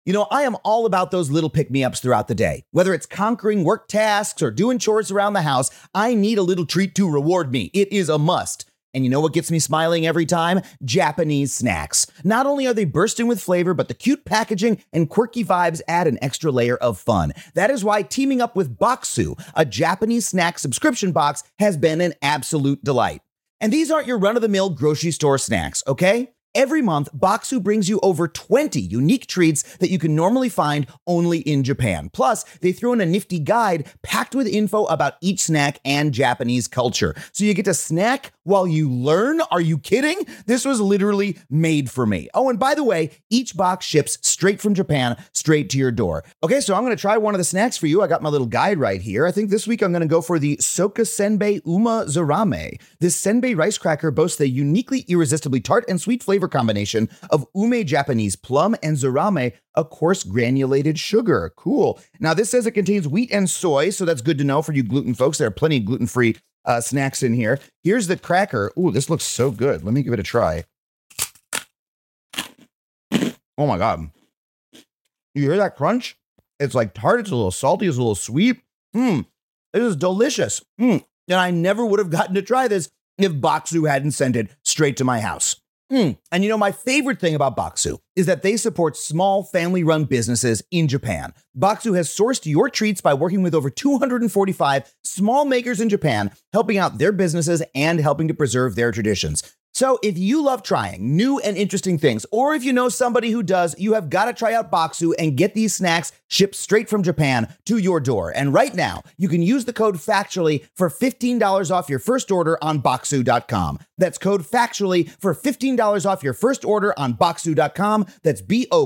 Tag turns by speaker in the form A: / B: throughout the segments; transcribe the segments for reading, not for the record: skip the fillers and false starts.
A: You know, I am all about those little pick-me-ups throughout the day. Whether it's conquering work tasks or doing chores around the house, I need a little treat to reward me. It is a must. And you know what gets me smiling every time? Japanese snacks. Not only are they bursting with flavor, but the cute packaging and quirky vibes add an extra layer of fun. That is why teaming up with Boxu, a Japanese snack subscription box, has been an absolute delight. And these aren't your run-of-the-mill grocery store snacks, okay? Every month, Boxu brings you over 20 unique treats that you can normally find only in Japan. Plus, they throw in a nifty guide packed with info about each snack and Japanese culture. So you get to snack while you learn? Are you kidding? This was literally made for me. Oh, and by the way, each box ships straight from Japan, straight to your door. Okay, so I'm going to try one of the snacks for you. I got my little guide right here. I think this week I'm going to go for the Soka Senbei Uma Zarame. This senbei rice cracker boasts a uniquely irresistibly tart and sweet flavor combination of ume Japanese plum and zarame, a coarse granulated sugar. Cool. Now, this says it contains wheat and soy, so that's good to know for you gluten folks. There are plenty of gluten-free snacks in here. Here's the cracker. Ooh, this looks so good. Let me give it a try. Oh my God. You hear that crunch? It's like tart. It's a little salty. It's a little sweet. This is delicious. And I never would have gotten to try this if Boxu hadn't sent it straight to my house. And you know, my favorite thing about Boxu is that they support small family-run businesses in Japan. Boxu has sourced your treats by working with over 245 small makers in Japan, helping out their businesses and helping to preserve their traditions. So if you love trying new and interesting things, or if you know somebody who does, you have got to try out Boxu and get these snacks shipped straight from Japan to your door. And right now, you can use the code FACTUALLY for $15 off your first order on Boxu.com. That's code FACTUALLY for $15 off your first order on Boxu.com. That's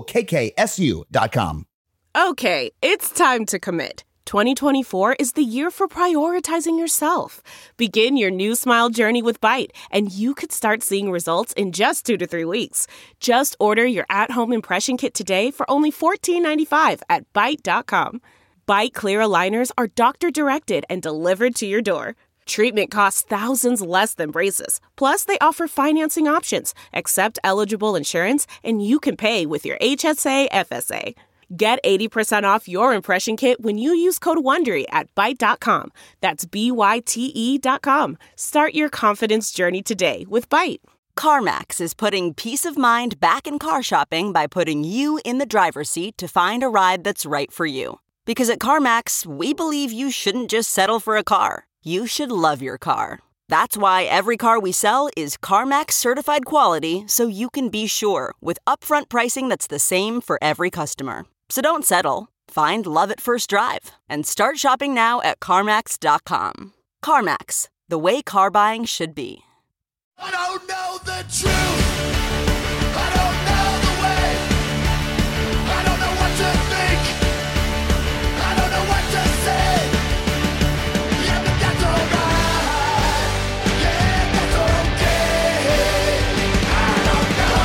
A: BOKKSU.com.
B: Okay, it's time to commit. 2024 is the year for prioritizing yourself. Begin your new smile journey with Byte, and you could start seeing results in just 2 to 3 weeks. Just order your at-home impression kit today for only $14.95 at Byte.com. Byte clear aligners are doctor-directed and delivered to your door. Treatment costs thousands less than braces. Plus, they offer financing options, accept eligible insurance, and you can pay with your HSA FSA. Get 80% off your impression kit when you use code WONDERY at Byte.com. That's BYTE.com. Start your confidence journey today with Byte.
C: CarMax is putting peace of mind back in car shopping by putting you in the driver's seat to find a ride that's right for you. Because at CarMax, we believe you shouldn't just settle for a car. You should love your car. That's why every car we sell is CarMax certified quality, so you can be sure with upfront pricing that's the same for every customer. So don't settle. Find love at first drive and start shopping now at CarMax.com. CarMax, the way car buying should be.
D: I don't know the truth. I don't know the way. I don't know what to think. I don't know what to say. Yeah, but that's alright. Yeah, that's okay. I don't know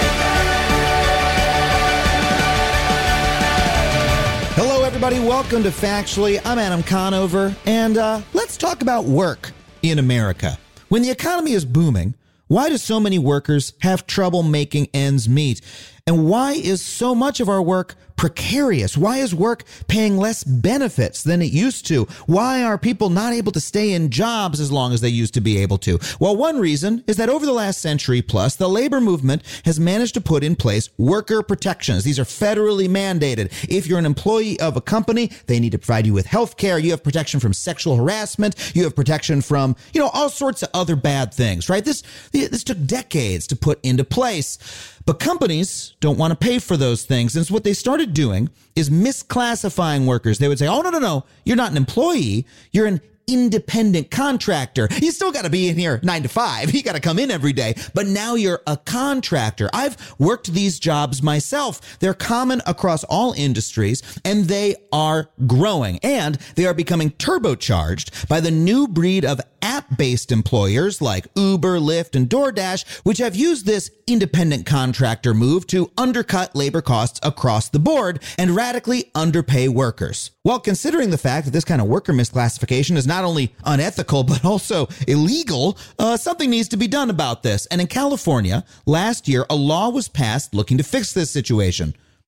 D: anything.
A: Hello, everybody. Welcome to Factually. I'm Adam Conover, and let's talk about work in America. When the economy is booming, why do so many workers have trouble making ends meet? And why is so much of our work precarious? Why is work paying less benefits than it used to? Why are people not able to stay in jobs as long as they used to be able to? Well, one reason is that over the last century plus, the labor movement has managed to put in place worker protections. These are federally mandated. If you're an employee of a company, they need to provide you with health care. You have protection from sexual harassment. You have protection from, all sorts of other bad things, right? This took decades to put into place. But companies don't want to pay for those things. And so what they started doing is misclassifying workers. They would say, oh, no, you're not an employee. You're an independent contractor. You still got to be in here 9 to 5. You got to come in every day. But now you're a contractor. I've worked these jobs myself. They're common across all industries, and they are growing. And they are becoming turbocharged by the new breed of app-based employers like Uber, Lyft, and DoorDash, which have used this independent contractor move to undercut labor costs across the board and radically underpay workers. Well, considering the fact that this kind of worker misclassification is not only unethical, but also illegal, something needs to be done about this. And in California, last year, a law was passed looking to fix this situation.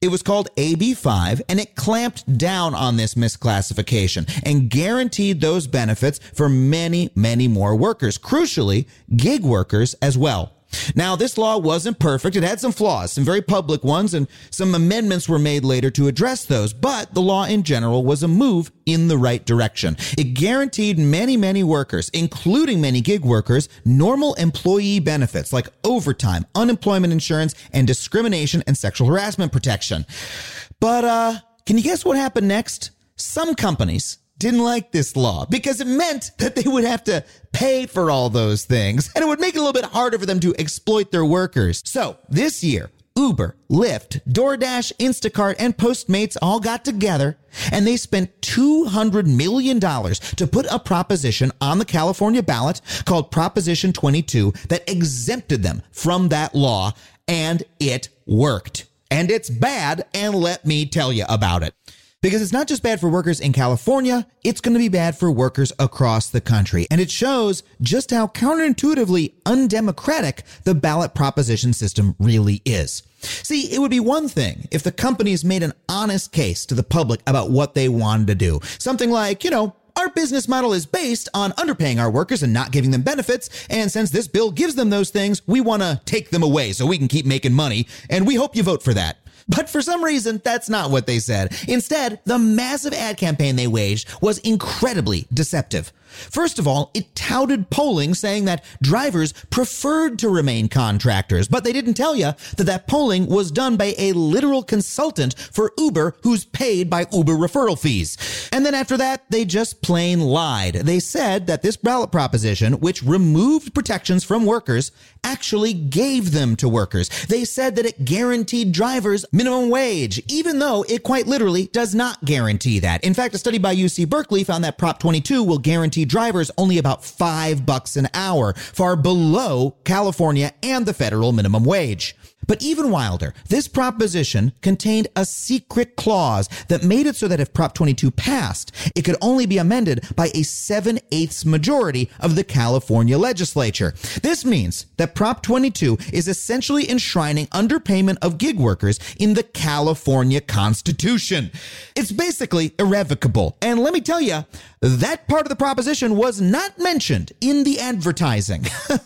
A: It was called AB5, and it clamped down on this misclassification and guaranteed those benefits for many, many more workers, crucially, gig workers as well. Now, this law wasn't perfect. It had some flaws, some very public ones, and some amendments were made later to address those. But the law in general was a move in the right direction. It guaranteed many, many workers, including many gig workers, normal employee benefits like overtime, unemployment insurance, and discrimination and sexual harassment protection. But can you guess what happened next? Some companies didn't like this law because it meant that they would have to pay for all those things, and it would make it a little bit harder for them to exploit their workers. So this year, Uber, Lyft, DoorDash, Instacart, and Postmates all got together, and they spent $200 million to put a proposition on the California ballot called Proposition 22 that exempted them from that law, and it worked. And it's bad, and let me tell you about it. Because it's not just bad for workers in California, it's going to be bad for workers across the country. And it shows just how counterintuitively undemocratic the ballot proposition system really is. See, it would be one thing if the companies made an honest case to the public about what they wanted to do. Something like, our business model is based on underpaying our workers and not giving them benefits. And since this bill gives them those things, we want to take them away so we can keep making money. And we hope you vote for that. But for some reason, that's not what they said. Instead, the massive ad campaign they waged was incredibly deceptive. First of all, it touted polling saying that drivers preferred to remain contractors, but they didn't tell you that that polling was done by a literal consultant for Uber who's paid by Uber referral fees. And then after that, they just plain lied. They said that this ballot proposition, which removed protections from workers, actually gave them to workers. They said that it guaranteed drivers minimum wage, even though it quite literally does not guarantee that. In fact, a study by UC Berkeley found that Prop 22 will guarantee drivers only about $5 an hour, far below California and the federal minimum wage. But even wilder, this proposition contained a secret clause that made it so that if Prop 22 passed, it could only be amended by a 7/8 majority of the California legislature. This means that Prop 22 is essentially enshrining underpayment of gig workers in the California Constitution. It's basically irrevocable. And let me tell you, that part of the proposition was not mentioned in the advertising.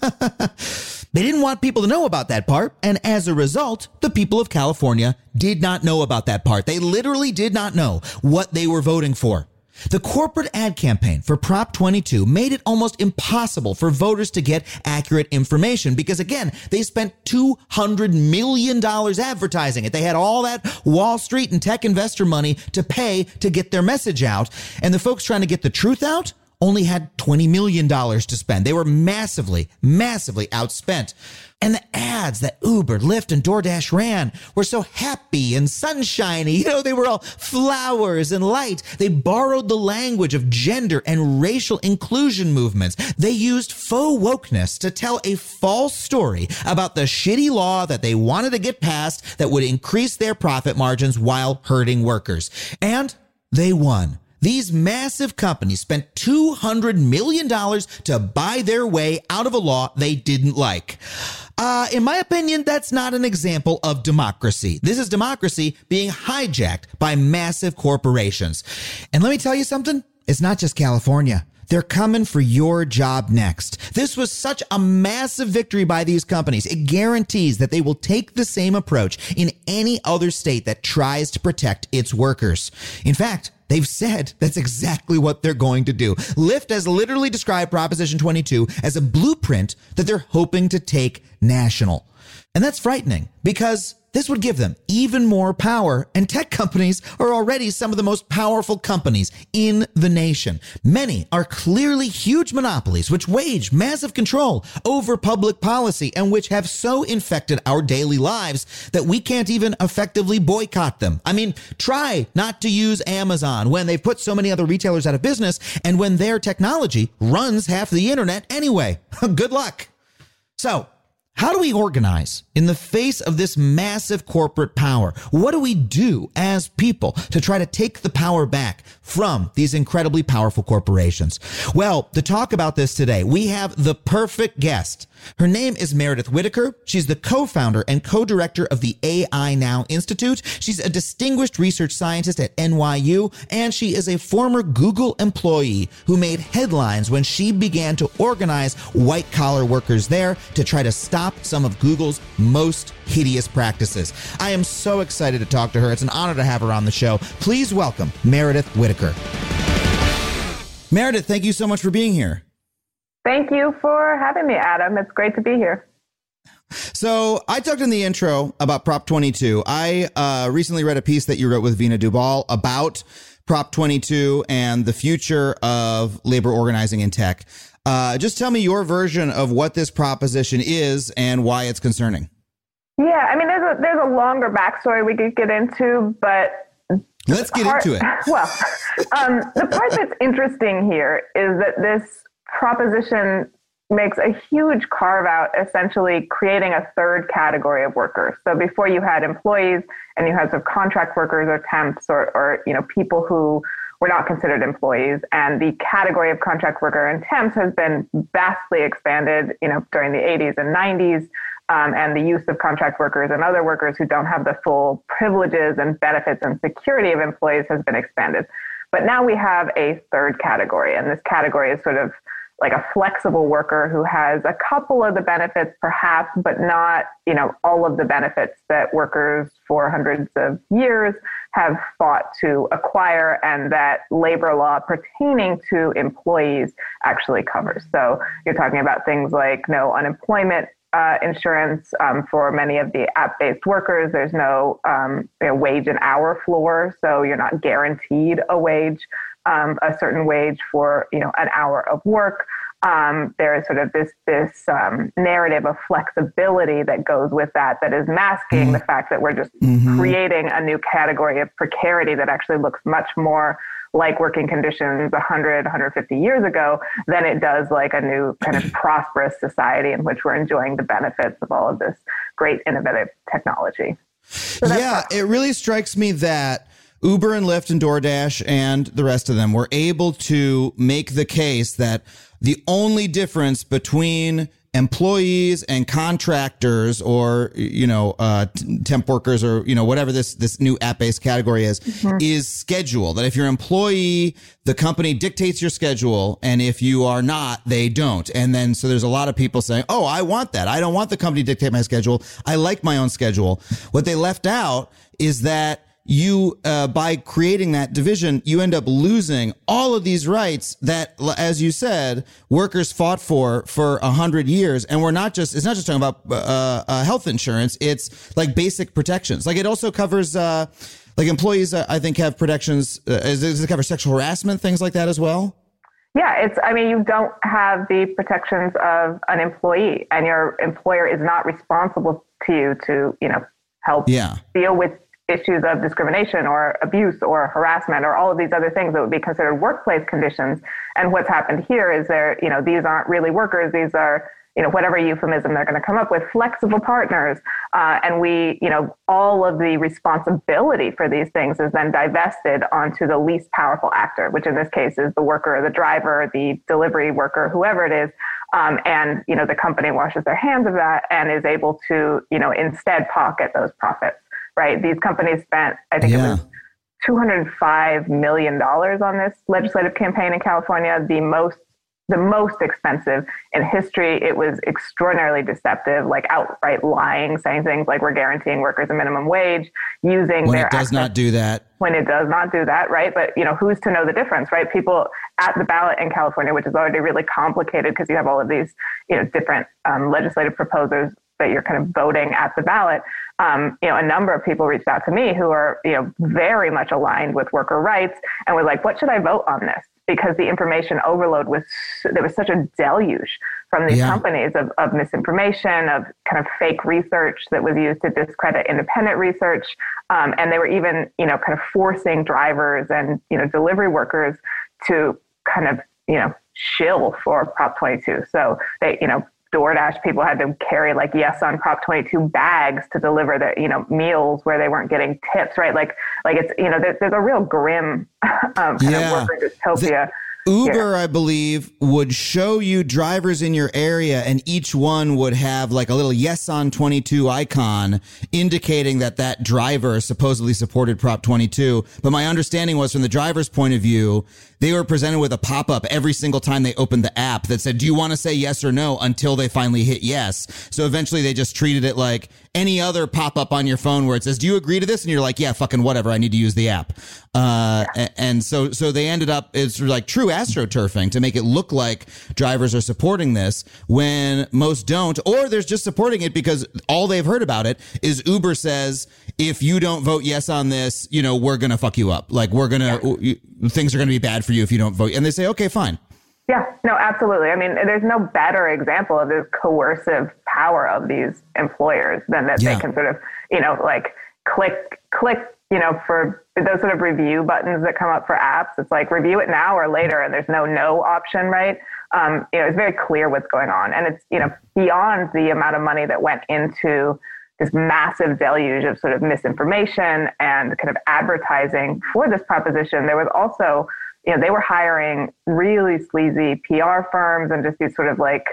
A: They didn't want people to know about that part, and as a result, the people of California did not know about that part. They literally did not know what they were voting for. The corporate ad campaign for Prop 22 made it almost impossible for voters to get accurate information because, again, they spent $200 million advertising it. They had all that Wall Street and tech investor money to pay to get their message out, and the folks trying to get the truth out only had $20 million to spend. They were massively, massively outspent. And the ads that Uber, Lyft, and DoorDash ran were so happy and sunshiny. They were all flowers and light. They borrowed the language of gender and racial inclusion movements. They used faux wokeness to tell a false story about the shitty law that they wanted to get passed that would increase their profit margins while hurting workers. And they won. These massive companies spent $200 million to buy their way out of a law they didn't like. In my opinion, that's not an example of democracy. This is democracy being hijacked by massive corporations. And let me tell you something, it's not just California. They're coming for your job next. This was such a massive victory by these companies. It guarantees that they will take the same approach in any other state that tries to protect its workers. In fact, they've said that's exactly what they're going to do. Lyft has literally described Proposition 22 as a blueprint that they're hoping to take national. And that's frightening because this would give them even more power, and tech companies are already some of the most powerful companies in the nation. Many are clearly huge monopolies which wage massive control over public policy and which have so infected our daily lives that we can't even effectively boycott them. I mean, try not to use Amazon when they've put so many other retailers out of business and when their technology runs half the internet anyway. Good luck. So, How do we organize in the face of this massive corporate power? What do we do as people to try to take the power back from these incredibly powerful corporations? Well, to talk about this today, we have the perfect guest. Her name is Meredith Whittaker. She's the co-founder and co-director of the AI Now Institute. She's a distinguished research scientist at NYU, and she is a former Google employee who made headlines when she began to organize white-collar workers there to try to stop some of Google's most hideous practices. I am so excited to talk to her. It's an honor to have her on the show. Please welcome Meredith Whittaker. Meredith, thank you so much for being here.
E: Thank you for having me, Adam. It's great to be here.
A: So I talked in the intro about Prop 22. I recently read a piece that you wrote with Veena Dubal about Prop 22 and the future of labor organizing in tech. Just tell me your version of what this proposition is and why it's concerning.
E: Yeah, I mean, there's a longer backstory we could get into, but
A: let's get into it.
E: Well, the part that's interesting here is that this proposition makes a huge carve out, essentially creating a third category of workers. So before you had employees and you had sort of contract workers or temps or people who were not considered employees. And the category of contract worker and temps has been vastly expanded, during the 80s and 90s. And the use of contract workers and other workers who don't have the full privileges and benefits and security of employees has been expanded. But now we have a third category, and this category is sort of like a flexible worker who has a couple of the benefits perhaps, but not, all of the benefits that workers for hundreds of years have fought to acquire and that labor law pertaining to employees actually covers. So you're talking about things like no unemployment insurance for many of the app-based workers. There's no wage and hour floor, so you're not guaranteed a wage, a certain wage for an hour of work. There is sort of this narrative of flexibility that goes with that is masking the fact that we're just creating a new category of precarity that actually looks much more like working conditions 100, 150 years ago than it does like a new kind of prosperous society in which we're enjoying the benefits of all of this great innovative technology. So
A: it really strikes me that Uber and Lyft and DoorDash and the rest of them were able to make the case that the only difference between employees and contractors or, temp workers or, whatever this new app-based category is schedule. That if you're an employee, the company dictates your schedule. And if you are not, they don't. And then so there's a lot of people saying, oh, I want that. I don't want the company to dictate my schedule. I like my own schedule. What they left out is that you, by creating that division, you end up losing all of these rights that, as you said, workers fought for 100 years. And it's not just talking about health insurance. It's like basic protections. Like it also covers, like employees, I think have protections. Does it cover sexual harassment, things like that as well?
E: Yeah, you don't have the protections of an employee, and your employer is not responsible to you to, help deal with issues of discrimination or abuse or harassment or all of these other things that would be considered workplace conditions. And what's happened here is these aren't really workers. These are, whatever euphemism they're going to come up with, flexible partners. And we, all of the responsibility for these things is then divested onto the least powerful actor, which in this case is the worker, the driver, the delivery worker, whoever it is. And the company washes their hands of that and is able to, instead pocket those profits. Right. These companies spent, I think it was $205 million on this legislative campaign in California, the most expensive in history. It was extraordinarily deceptive, like outright lying, saying things like we're guaranteeing workers a minimum wage, using
A: when it does not do that.
E: When it does not do that, right? But, who's to know the difference, right? People at the ballot in California, which is already really complicated because you have all of these, different legislative proposers that you're kind of voting at the ballot. A number of people reached out to me who are, very much aligned with worker rights and were like, what should I vote on this? Because the information overload there was such a deluge from these companies of misinformation, of kind of fake research that was used to discredit independent research. And they were even, kind of forcing drivers and, delivery workers to kind of, shill for Prop 22. So they, DoorDash people had to carry like Yes on Prop 22 bags to deliver their, meals where they weren't getting tips, right? Like it's, there's a real grim kind of worker dystopia.
A: Uber, I believe, would show you drivers in your area, and each one would have like a little Yes on 22 icon indicating that driver supposedly supported Prop 22. But my understanding was, from the driver's point of view, they were presented with a pop-up every single time they opened the app that said, do you want to say yes or no, until they finally hit yes. So eventually they just treated it like any other pop-up on your phone where it says, do you agree to this? And you're like, yeah, fucking whatever. I need to use the app. And so they ended up, it's like true astroturfing to make it look like drivers are supporting this when most don't, or they're just supporting it because all they've heard about it is Uber says, if you don't vote yes on this, we're going to fuck you up. Like things are going to be bad for you if you don't vote. And they say, okay, fine.
E: Yeah, no, absolutely. I mean, there's no better example of the coercive power of these employers than that they can sort of, like click, for those sort of review buttons that come up for apps. It's like review it now or later, and there's no option, right? It's very clear what's going on. And it's, beyond the amount of money that went into this massive deluge of sort of misinformation and kind of advertising for this proposition. There was also, they were hiring really sleazy PR firms and just these sort of like,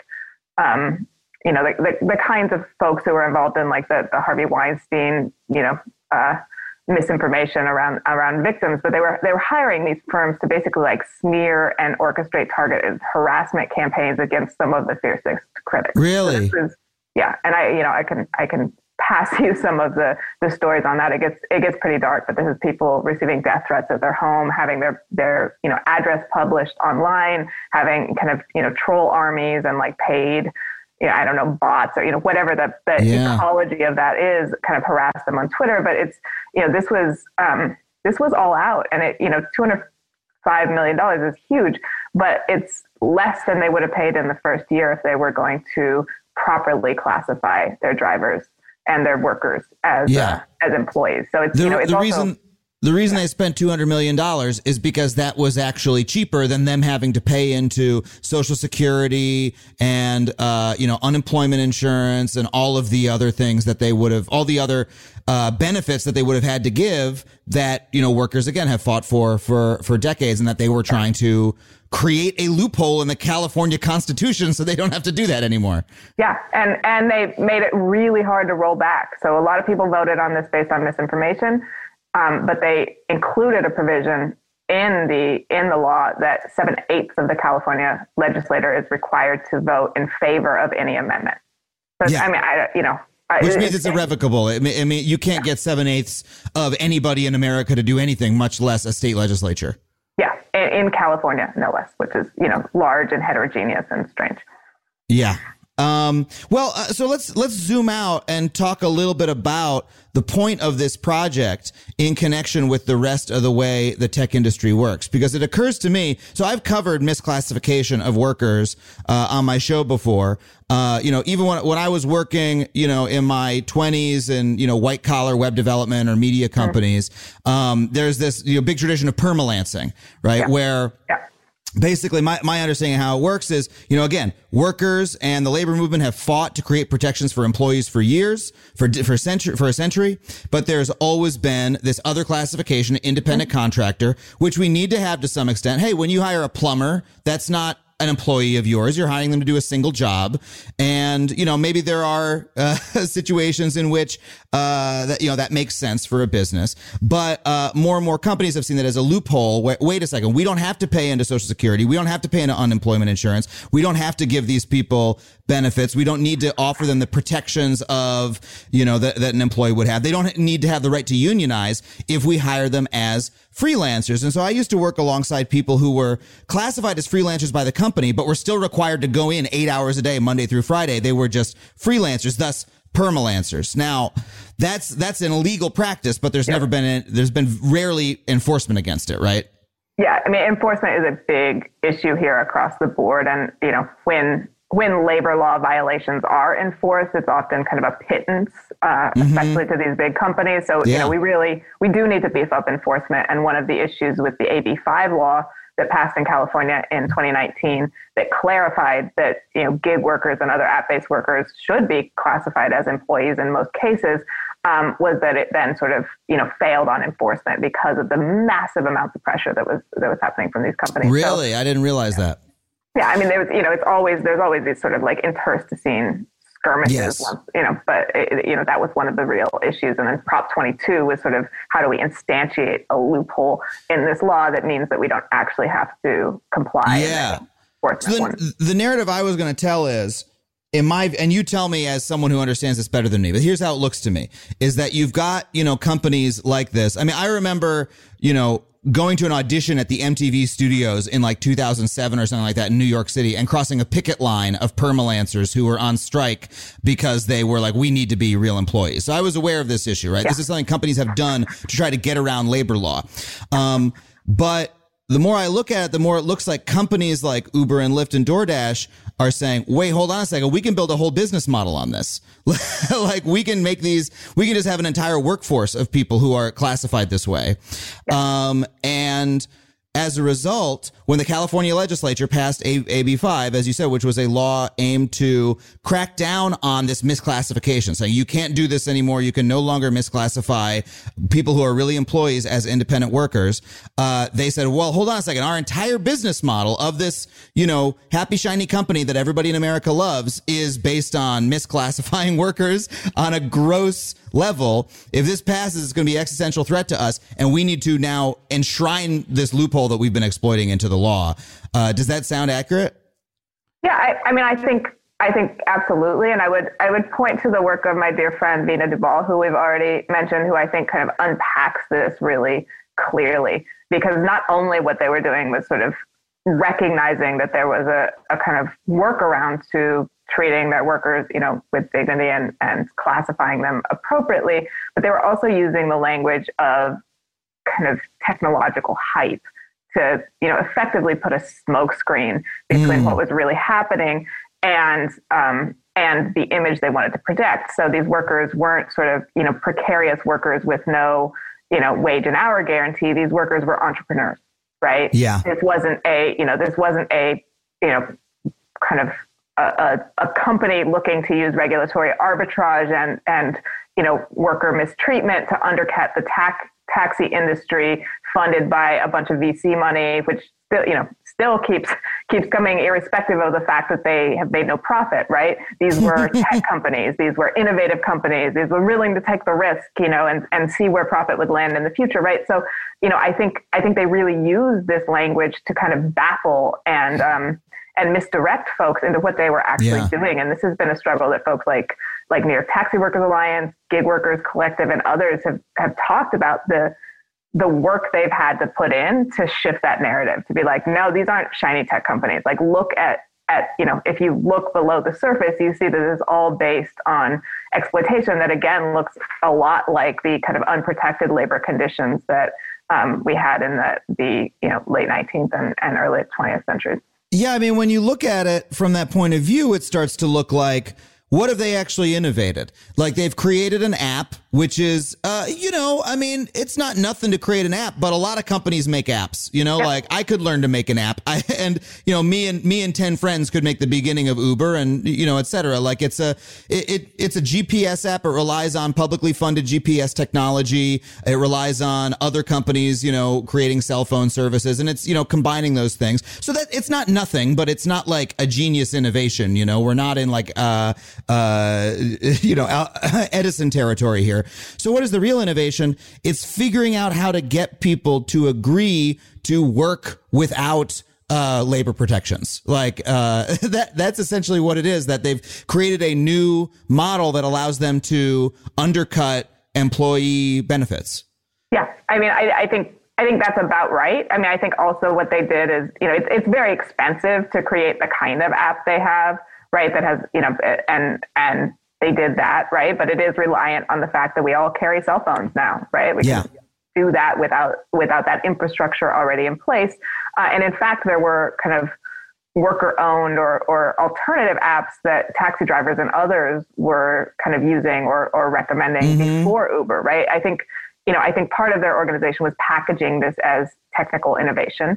E: the kinds of folks who were involved in like the Harvey Weinstein, misinformation around victims. But they were hiring these firms to basically like smear and orchestrate targeted harassment campaigns against some of the fiercest critics.
A: Really?
E: So and I can pass you some of the stories on that. It gets pretty dark, but this is people receiving death threats at their home, having their address published online, having kind of, troll armies and like paid, I don't know, bots or, whatever the ecology of that is, kind of harass them on Twitter. But it's, this was all out, and it, $205 million is huge, but it's less than they would have paid in the first year if they were going to properly classify their drivers and their workers as employees. So it's,
A: the reason they spent $200 million is because that was actually cheaper than them having to pay into Social Security and, unemployment insurance and all of the other things that they would have, all the other benefits that they would have had to give that, workers, again, have fought for decades, and that they were trying to create a loophole in the California Constitution so they don't have to do that anymore.
E: Yeah, and they made it really hard to roll back. So a lot of people voted on this based on misinformation. But they included a provision in the law that 7/8 of the California legislature is required to vote in favor of any amendment. So,
A: which means it's irrevocable. I mean, you can't get 7/8 of anybody in America to do anything, much less a state legislature.
E: Yeah, in California, no less, which is, large and heterogeneous and strange.
A: Yeah. So let's zoom out and talk a little bit about the point of this project in connection with the rest of the way the tech industry works, because it occurs to me. So I've covered misclassification of workers on my show before. Even when I was working, in my 20s in, white collar web development or media companies, there's this, big tradition of permalancing, right?
E: Yeah.
A: Where basically my understanding of how it works is, again, workers and the labor movement have fought to create protections for employees for years, for a century, but there's always been this other classification, independent contractor, which we need to have to some extent. Hey, when you hire a plumber, that's not an employee of yours. You're hiring them to do a single job. And, maybe there are situations in which that makes sense for a business. But more and more companies have seen that as a loophole. Wait a second. We don't have to pay into Social Security. We don't have to pay into unemployment insurance. We don't have to give these people benefits. We don't need to offer them the protections of, that an employee would have. They don't need to have the right to unionize if we hire them as freelancers. And so I used to work alongside people who were classified as freelancers by the company, but were still required to go in 8 hours a day, Monday through Friday. They were just freelancers, thus permalancers. Now, that's an illegal practice, but there's been rarely enforcement against it, right?
E: Yeah, I mean, enforcement is a big issue here across the board. And, when labor law violations are enforced, it's often kind of a pittance, especially to these big companies. So, we do need to beef up enforcement. And one of the issues with the AB5 law that passed in California in 2019 that clarified that, gig workers and other app-based workers should be classified as employees in most cases, was that it then sort of, failed on enforcement because of the massive amounts of pressure that was happening from these companies.
A: Really?
E: So,
A: I didn't realize that.
E: Yeah, I mean, there's always these sort of like internecine skirmishes,
A: Yes.
E: but that was one of the real issues. And then Prop 22 was sort of, how do we instantiate a loophole in this law that means that we don't actually have to comply?
A: Yeah. So the narrative I was going to tell is, and you tell me as someone who understands this better than me, but here's how it looks to me, is that you've got, companies like this. I mean, I remember, going to an audition at the MTV studios in like 2007 or something like that in New York City and crossing a picket line of permalancers who were on strike because they were like, we need to be real employees. So I was aware of this issue, right? Yeah. This is something companies have done to try to get around labor law. But the more I look at it, the more it looks like companies like Uber and Lyft and DoorDash are saying, wait, hold on a second. We can build a whole business model on this. Like we can just have an entire workforce of people who are classified this way. Yeah. And as a result, when the California legislature passed AB 5, as you said, which was a law aimed to crack down on this misclassification, saying you can't do this anymore. You can no longer misclassify people who are really employees as independent workers. They said, well, hold on a second. Our entire business model of this, happy, shiny company that everybody in America loves is based on misclassifying workers on a gross level. If this passes, it's going to be an existential threat to us. And we need to now enshrine this loophole that we've been exploiting into the law. Does that sound accurate?
E: Yeah, I think absolutely. And I would point to the work of my dear friend, Veena Dubal, who we've already mentioned, who I think kind of unpacks this really clearly, because not only what they were doing was sort of recognizing that there was a kind of workaround to treating their workers, with dignity and classifying them appropriately, but they were also using the language of kind of technological hype to, effectively put a smoke screen between what was really happening and the image they wanted to project. So these workers weren't sort of, precarious workers with no, wage and hour guarantee. These workers were entrepreneurs, right?
A: Yeah.
E: This wasn't a kind of a company looking to use regulatory arbitrage and worker mistreatment to undercut the taxi industry funded by a bunch of VC money, which still keeps coming irrespective of the fact that they have made no profit, right? These were tech companies. These were innovative companies. These were willing to take the risk, and see where profit would land in the future, right? So, I think they really use this language to kind of baffle and misdirect folks into what they were actually doing. And this has been a struggle that folks like New York Taxi Workers Alliance, Gig Workers Collective, and others have talked about the work they've had to put in to shift that narrative, to be like, no, these aren't shiny tech companies. Like, look at if you look below the surface, you see that it's all based on exploitation that, again, looks a lot like the kind of unprotected labor conditions that we had in the late 19th and early 20th centuries.
A: Yeah, I mean, when you look at it from that point of view, it starts to look like, what have they actually innovated? Like, they've created an app, which is, it's not nothing to create an app, but a lot of companies make apps, like I could learn to make an app. Me and 10 friends could make the beginning of Uber and, et cetera. Like it's a GPS app. It relies on publicly funded GPS technology. It relies on other companies, creating cell phone services, and it's, combining those things so that it's not nothing, but it's not like a genius innovation. We're not in like, Edison territory here. So what is the real innovation? It's figuring out how to get people to agree to work without labor protections. Like that's essentially what it is, that they've created a new model that allows them to undercut employee benefits.
E: Yeah. I mean, I think that's about right. I mean, I think also what they did is, it's very expensive to create the kind of app they have, right? That has, and they did that, right? But it is reliant on the fact that we all carry cell phones now, right? We can do that without that infrastructure already in place. And in fact, there were kind of worker-owned or alternative apps that taxi drivers and others were kind of using or recommending before Uber, right? I think part of their organization was packaging this as technical innovation.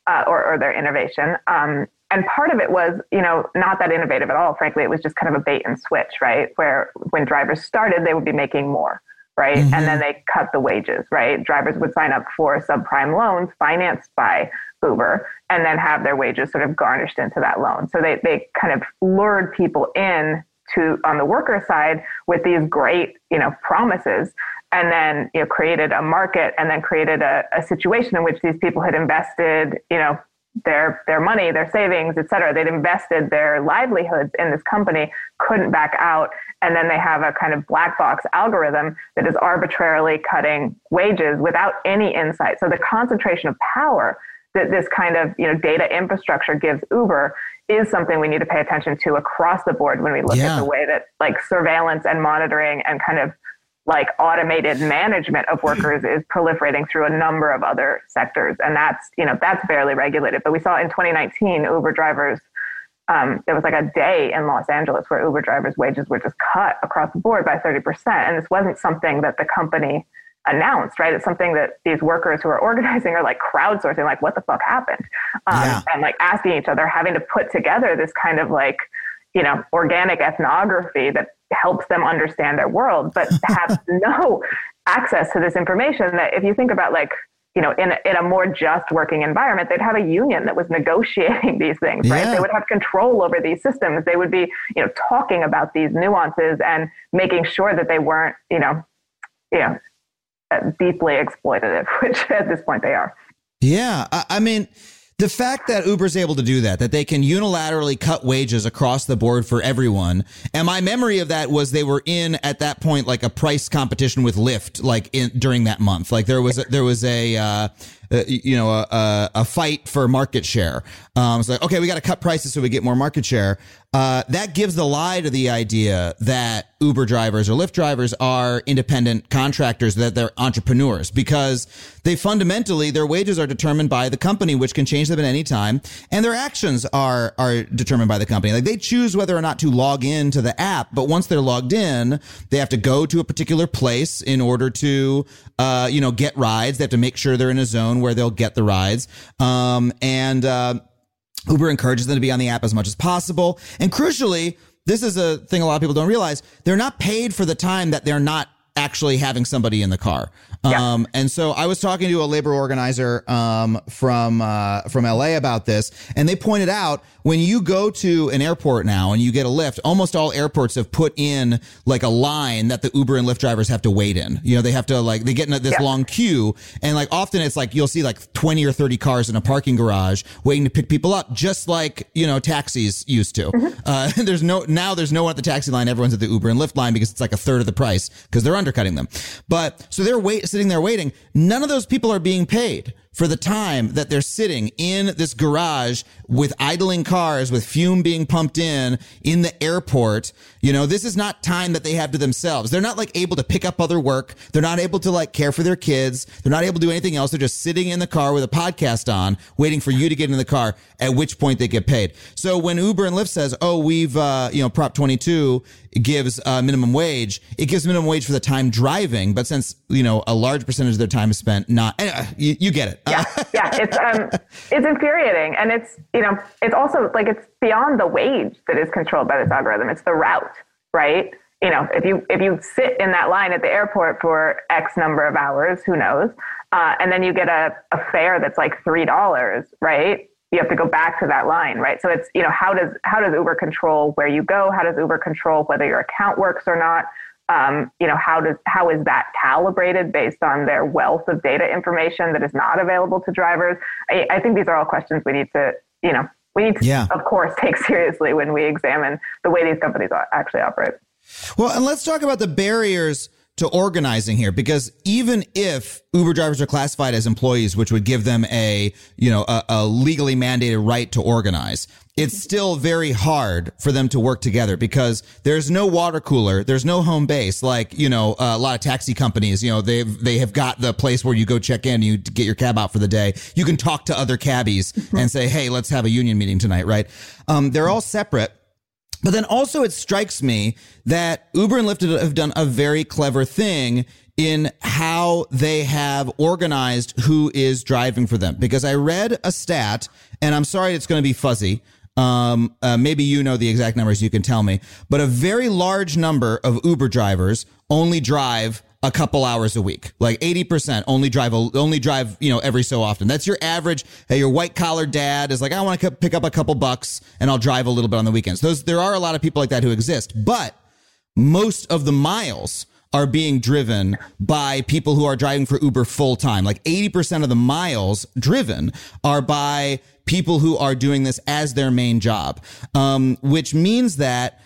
E: or their innovation. And part of it was, not that innovative at all. Frankly, it was just kind of a bait and switch, right? Where when drivers started, they would be making more, right? Mm-hmm. And then they cut the wages, right? Drivers would sign up for subprime loans financed by Uber and then have their wages sort of garnished into that loan. So they kind of lured people in to on the worker side with these great, promises, and then, created a market and then created a situation in which these people had invested, their money, their savings, et cetera. They'd invested their livelihoods in this company, couldn't back out. And then they have a kind of black box algorithm that is arbitrarily cutting wages without any insight. So the concentration of power that this kind of, data infrastructure gives Uber is something we need to pay attention to across the board when we look at the way that like surveillance and monitoring and kind of like automated management of workers is proliferating through a number of other sectors. And that's barely regulated. But we saw in 2019, Uber drivers, there was like a day in Los Angeles where Uber drivers' wages were just cut across the board by 30%. And this wasn't something that the company announced, right? It's something that these workers who are organizing are like crowdsourcing, like what the fuck happened? And like asking each other, having to put together this kind of like, organic ethnography that helps them understand their world, but have no access to this information that if you think about like, in a more just working environment, they'd have a union that was negotiating these things, right? They would have control over these systems. They would be, talking about these nuances and making sure that they weren't, deeply exploitative, which at this point they are.
A: Yeah. I mean, the fact that Uber's able to do that they can unilaterally cut wages across the board for everyone. And my memory of that was they were in at that point, like a price competition with Lyft, like during that month, like there was a fight for market share. It's like, okay, we got to cut prices so we get more market share. That gives the lie to the idea that Uber drivers or Lyft drivers are independent contractors, that they're entrepreneurs, because they fundamentally, their wages are determined by the company, which can change them at any time. And their actions are determined by the company. Like they choose whether or not to log into the app. But once they're logged in, they have to go to a particular place in order to, get rides. They have to make sure they're in a zone where they'll get the rides. Uber encourages them to be on the app as much as possible. And crucially, this is a thing a lot of people don't realize. They're not paid for the time that they're not actually having somebody in the car. And so I was talking to a labor organizer from LA about this, and they pointed out when you go to an airport now and you get a Lyft, almost all airports have put in like a line that the Uber and Lyft drivers have to wait in. They have to they get in this long queue, and like often it's like you'll see like 20 or 30 cars in a parking garage waiting to pick people up, just like taxis used to. Mm-hmm. There's no one at the taxi line. Everyone's at the Uber and Lyft line because it's like a third of the price because they're undercutting them. But so they're sitting there waiting. None of those people are being paid for the time that they're sitting in this garage with idling cars, with fume being pumped in the airport. This is not time that they have to themselves. They're not like able to pick up other work. They're not able to like care for their kids. They're not able to do anything else. They're just sitting in the car with a podcast on, waiting for you to get in the car, at which point they get paid. So when Uber and Lyft says, oh, we've, Prop 22 gives minimum wage, it gives minimum wage for the time driving. But since, a large percentage of their time is spent not, you get it.
E: It's infuriating. And it's also like, it's beyond the wage that is controlled by this algorithm. It's the route, right? If you sit in that line at the airport for X number of hours, who knows? And then you get a fare that's like $3, right? You have to go back to that line, right? So it's, how does Uber control where you go? How does Uber control whether your account works or not? How is that calibrated based on their wealth of data information that is not available to drivers? I think these are all questions we need to, of course, take seriously when we examine the way these companies actually operate.
A: Well, and let's talk about the barriers to organizing here, because even if Uber drivers are classified as employees, which would give them a legally mandated right to organize, it's still very hard for them to work together because there's no water cooler. There's no home base. Like, a lot of taxi companies, they have got the place where you go check in, you get your cab out for the day. You can talk to other cabbies and say, hey, let's have a union meeting tonight. Right. They're all separate. But then also it strikes me that Uber and Lyft have done a very clever thing in how they have organized who is driving for them. Because I read a stat, and I'm sorry it's going to be fuzzy. Maybe you know the exact numbers, you can tell me. But a very large number of Uber drivers only drive a couple hours a week. Like 80% only drive, every so often. That's your average. Hey, your white collar dad is like, I want to pick up a couple bucks and I'll drive a little bit on the weekends. There are a lot of people like that who exist, but most of the miles are being driven by people who are driving for Uber full time. Like 80% of the miles driven are by people who are doing this as their main job, which means that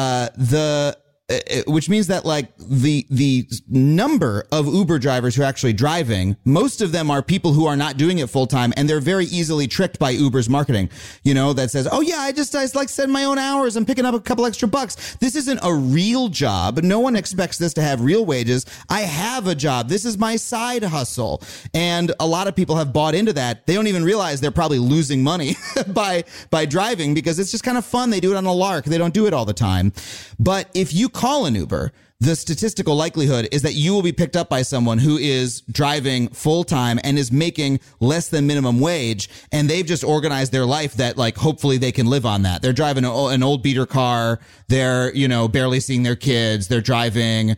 A: like the number of Uber drivers who are actually driving, most of them are people who are not doing it full time, and they're very easily tricked by Uber's marketing, that says, oh yeah, I just like send my own hours. I'm picking up a couple extra bucks. This isn't a real job. No one expects this to have real wages. I have a job. This is my side hustle. And a lot of people have bought into that. They don't even realize they're probably losing money by driving because it's just kind of fun. They do it on a lark. They don't do it all the time. But if you call an Uber, the statistical likelihood is that you will be picked up by someone who is driving full time and is making less than minimum wage. And they've just organized their life that like, hopefully they can live on that. They're driving an old beater car. They're, barely seeing their kids. They're driving,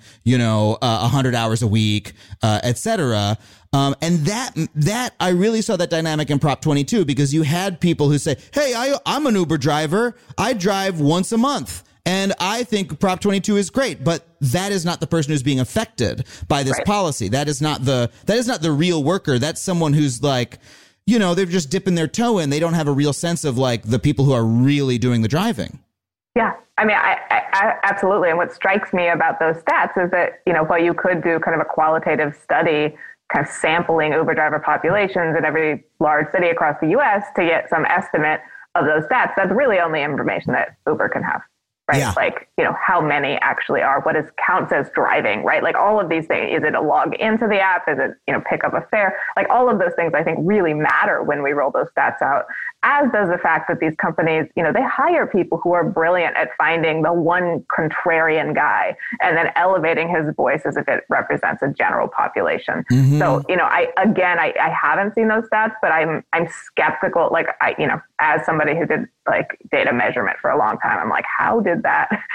A: 100 hours a week, et cetera. And that I really saw that dynamic in Prop 22 because you had people who say, hey, I'm an Uber driver. I drive once a month. And I think Prop 22 is great, but that is not the person who's being affected by this policy. That is not the real worker. That's someone who's like, they're just dipping their toe in. They don't have a real sense of like the people who are really doing the driving.
E: Yeah, I mean, I absolutely. And what strikes me about those stats is that, while you could do kind of a qualitative study, kind of sampling Uber driver populations in every large city across the U.S. to get some estimate of those stats, that's really only information that Uber can have. Right.
A: Yeah.
E: Like, how many actually are, what counts as driving, right? Like all of these things, is it a log into the app? Is it, pick up a fare? Like all of those things I think really matter when we roll those stats out, as does the fact that these companies, they hire people who are brilliant at finding the one contrarian guy and then elevating his voice as if it represents a general population. Mm-hmm. So, I haven't seen those stats, but I'm skeptical. Like as somebody who did like data measurement for a long time, I'm like, how did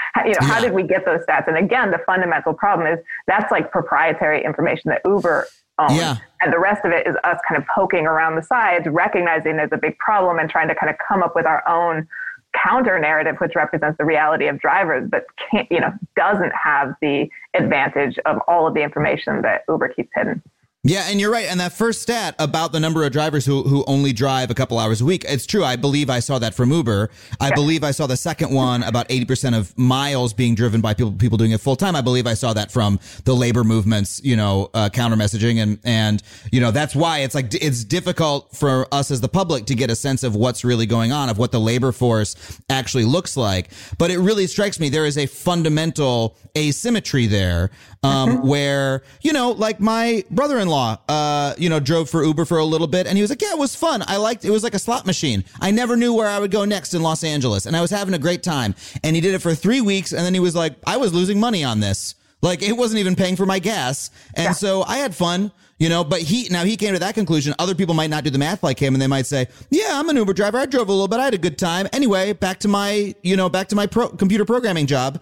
E: we get those stats? And again, the fundamental problem is that's like proprietary information that Uber owns. Yeah. And the rest of it is us kind of poking around the sides, recognizing there's a big problem and trying to kind of come up with our own counter narrative, which represents the reality of drivers, but doesn't have the advantage of all of the information that Uber keeps hidden.
A: Yeah, and you're right. And that first stat about the number of drivers who only drive a couple hours a week, it's true. I believe I saw that from Uber. I believe I saw the second one about 80% of miles being driven by people doing it full time. I believe I saw that from the labor movement's, counter messaging. And that's why it's like it's difficult for us as the public to get a sense of what's really going on, of what the labor force actually looks like. But it really strikes me there is a fundamental asymmetry there where, like my brother-in-law, drove for Uber for a little bit. And he was like, yeah, it was fun. It was like a slot machine. I never knew where I would go next in Los Angeles. And I was having a great time. And he did it for 3 weeks. And then he was like, I was losing money on this. Like it wasn't even paying for my gas. And so I had fun, but he came to that conclusion. Other people might not do the math like him. And they might say, yeah, I'm an Uber driver. I drove a little bit. I had a good time. Anyway, back to my computer programming job.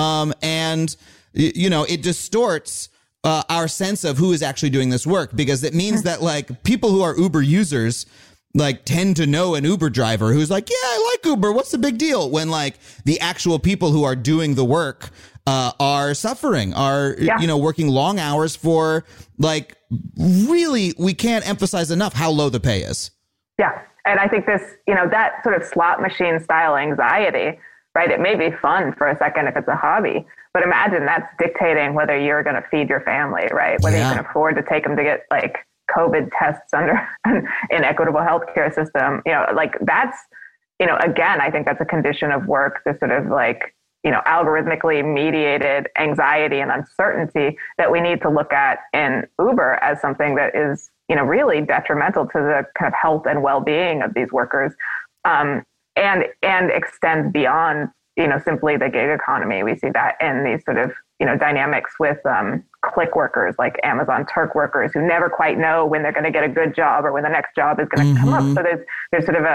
A: It distorts our sense of who is actually doing this work, because it means that like people who are Uber users like tend to know an Uber driver who's like, yeah, I like Uber. What's the big deal? When like the actual people who are doing the work are suffering, are, working long hours for like really, we can't emphasize enough how low the pay is.
E: Yeah. And I think this, that sort of slot machine style anxiety, right? It may be fun for a second if it's a hobby, but imagine that's dictating whether you're going to feed your family, right? Whether you can afford to take them to get like COVID tests under an inequitable healthcare system, like that's, again, I think that's a condition of work, this sort of like, algorithmically mediated anxiety and uncertainty that we need to look at in Uber as something that is, really detrimental to the kind of health and well-being of these workers, and extends beyond simply the gig economy. We see that in these sort of, dynamics with click workers like Amazon Turk workers who never quite know when they're going to get a good job or when the next job is going to come up. So there's sort of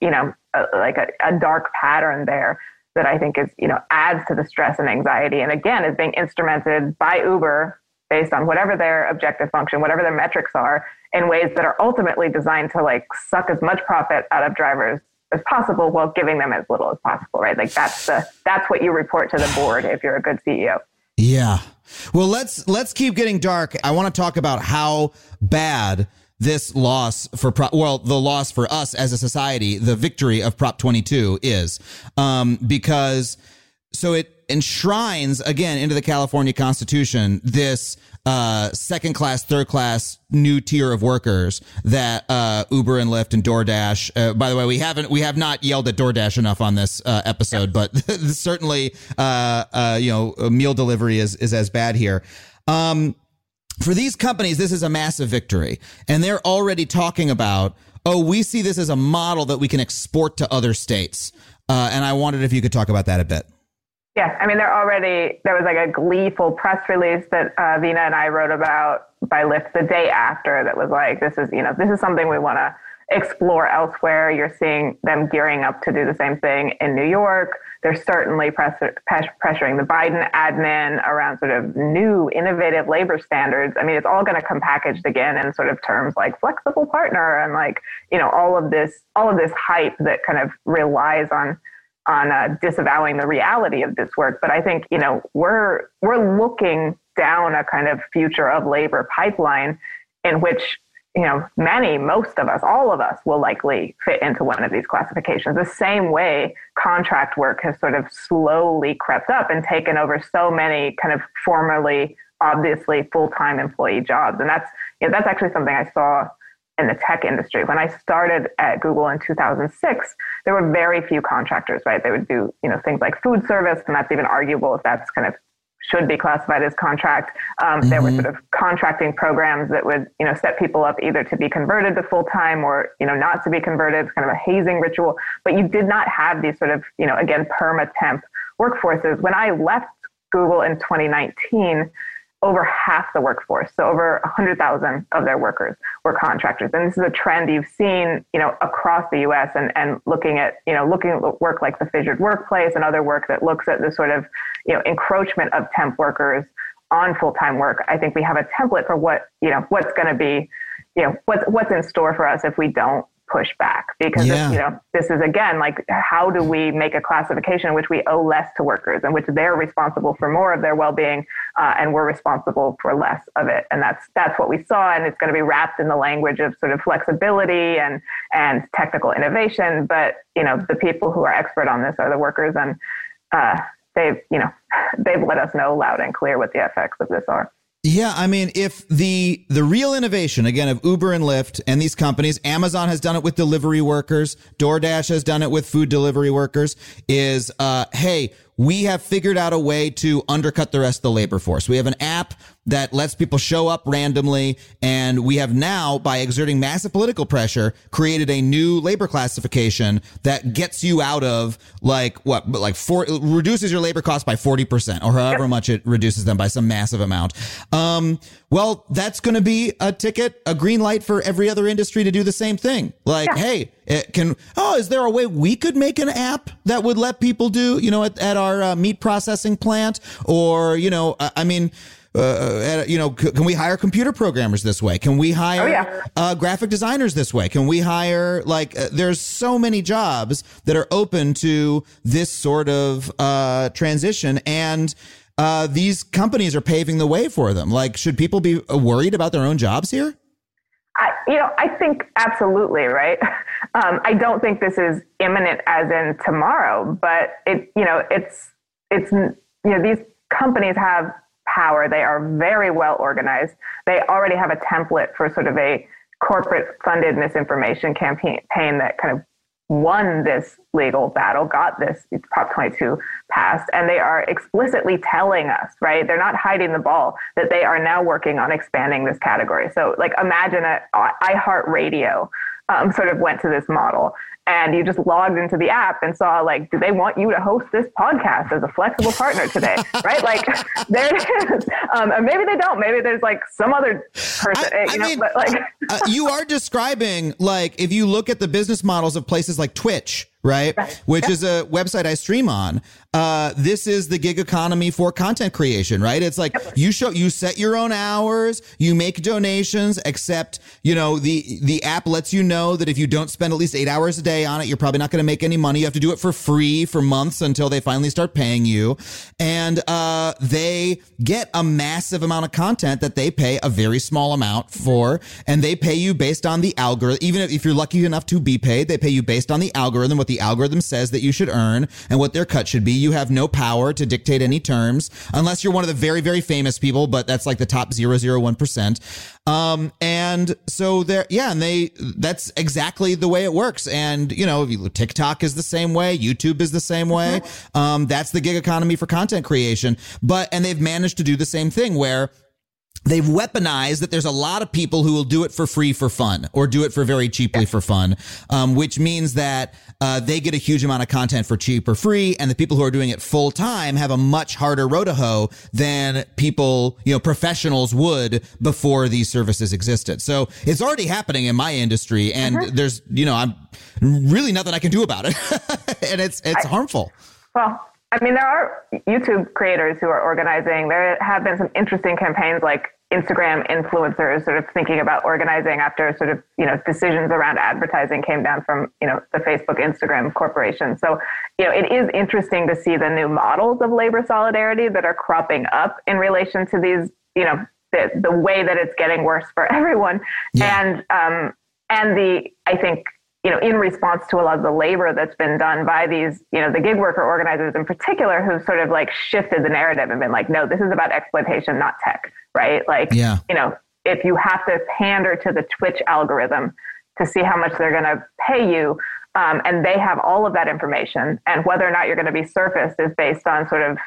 E: a dark pattern there that I think is, adds to the stress and anxiety. And again, is being instrumented by Uber based on whatever their objective function, whatever their metrics are, in ways that are ultimately designed to like suck as much profit out of drivers as possible while giving them as little as possible, right? Like that's what you report to the board if you're a good CEO.
A: Yeah. Well, let's keep getting dark. I want to talk about how bad this loss for the loss for us as a society, the victory of Prop 22 is, because so it enshrines again into the California Constitution this second class, third class new tier of workers that Uber and Lyft and DoorDash. By the way, we have not yelled at DoorDash enough on this episode, but certainly meal delivery is as bad here. For these companies, this is a massive victory, and they're already talking about, we see this as a model that we can export to other states. And I wondered if you could talk about that a bit.
E: Yeah, I mean, there was like a gleeful press release that Veena and I wrote about by Lyft the day after that was like, this is something we want to explore elsewhere. You're seeing them gearing up to do the same thing in New York. They're certainly pressuring the Biden admin around sort of new innovative labor standards. I mean, it's all going to come packaged again in sort of terms like flexible partner and like, all of this hype that kind of relies on disavowing the reality of this work. But I think, we're looking down a kind of future of labor pipeline in which, most of us, all of us will likely fit into one of these classifications. The same way contract work has sort of slowly crept up and taken over so many kind of formerly, obviously full-time employee jobs. And that's actually something I saw in the tech industry. When I started at Google in 2006, there were very few contractors, right? They would do, things like food service, and that's even arguable if that's kind of should be classified as contract. There were sort of contracting programs that would, set people up either to be converted to full-time or, not to be converted. It's kind of a hazing ritual. But you did not have these sort of, again, perma-temp workforces. When I left Google in 2019, over half the workforce, so over 100,000 of their workers were contractors. And this is a trend you've seen, across the US and looking at work like the Fissured Workplace and other work that looks at the sort of, encroachment of temp workers on full-time work. I think we have a template for what's going to be, what's in store for us if we don't push back, because this is again, like, how do we make a classification in which we owe less to workers and which they're responsible for more of their well-being and we're responsible for less of it. And that's what we saw. And it's going to be wrapped in the language of sort of flexibility and technical innovation. But, the people who are expert on this are the workers, and they've let us know loud and clear what the effects of this are.
A: Yeah, I mean, if the real innovation, again, of Uber and Lyft and these companies, Amazon has done it with delivery workers, DoorDash has done it with food delivery workers, is, hey, we have figured out a way to undercut the rest of the labor force. We have an app that lets people show up randomly. And we have now, by exerting massive political pressure, created a new labor classification that gets you out of reduces your labor costs by 40% or however much it reduces them by some massive amount. Well, that's going to be a ticket, a green light for every other industry to do the same thing. Like, hey, is there a way we could make an app that would let people do, at our meat processing plant? Or, can we hire computer programmers this way? Can we hire graphic designers this way? Can we hire, there's so many jobs that are open to this sort of transition, and these companies are paving the way for them. Like, should people be worried about their own jobs here?
E: I think absolutely, right? I don't think this is imminent as in tomorrow, but these companies have power. They are very well organized. They already have a template for sort of a corporate funded misinformation campaign that kind of won this legal battle, got this Prop 22 passed, and they are explicitly telling us, right? They're not hiding the ball, that they are now working on expanding this category. So imagine iHeartRadio sort of went to this model. And you just logged into the app and saw, like, do they want you to host this podcast as a flexible partner today? Right? Like, there it is. And maybe they don't. Maybe there's like some other person. But like,
A: you are describing, like, if you look at the business models of places like Twitch, right? Which is a website I stream on. This is the gig economy for content creation, right? It's like you set your own hours, you make donations, except, the app lets you know that if you don't spend at least 8 hours a day on it, you're probably not going to make any money. You have to do it for free for months until they finally start paying you. And they get a massive amount of content that they pay a very small amount for, and they pay you based on the algorithm. Even if you're lucky enough to be paid, they pay you based on the algorithm, what the algorithm says that you should earn and what their cut should be. You have no power to dictate any terms unless you're one of the very, very famous people, but that's like the top 0.001%. And so that's exactly the way it works. And, TikTok is the same way. YouTube is the same way. That's the gig economy for content creation. And they've managed to do the same thing where they've weaponized that there's a lot of people who will do it for free for fun or do it for very cheaply for fun, which means that they get a huge amount of content for cheap or free. And the people who are doing it full time have a much harder road to hoe than people, professionals would before these services existed. So it's already happening in my industry. And there's, I'm really nothing I can do about it. And it's harmful.
E: Well, I mean, there are YouTube creators who are organizing. There have been some interesting campaigns like Instagram influencers sort of thinking about organizing after sort of, decisions around advertising came down from, the Facebook, Instagram corporation. So, it is interesting to see the new models of labor solidarity that are cropping up in relation to these, the way that it's getting worse for everyone. Yeah. And I think, in response to a lot of the labor that's been done by these, the gig worker organizers in particular, who sort of like shifted the narrative and been like, no, this is about exploitation, not tech, right? Like, if you have to pander to the Twitch algorithm to see how much they're going to pay you, and they have all of that information, and whether or not you're going to be surfaced is based on sort of,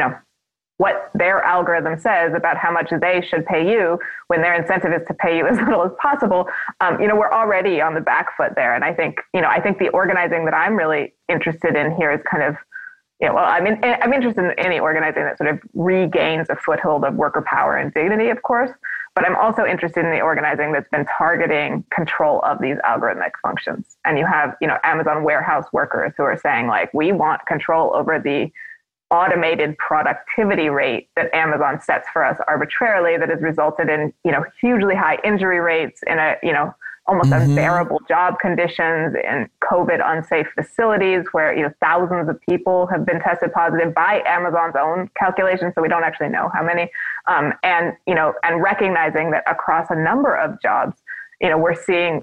E: what their algorithm says about how much they should pay you when their incentive is to pay you as little as possible. We're already on the back foot there. And I think the organizing that I'm really interested in here is kind of, I'm interested in any organizing that sort of regains a foothold of worker power and dignity, of course, but I'm also interested in the organizing that's been targeting control of these algorithmic functions. And you have, Amazon warehouse workers who are saying like, we want control over the automated productivity rate that Amazon sets for us arbitrarily that has resulted in, hugely high injury rates in almost unbearable job conditions in COVID unsafe facilities where, thousands of people have been tested positive by Amazon's own calculations. So we don't actually know how many. And recognizing that across a number of jobs, we're seeing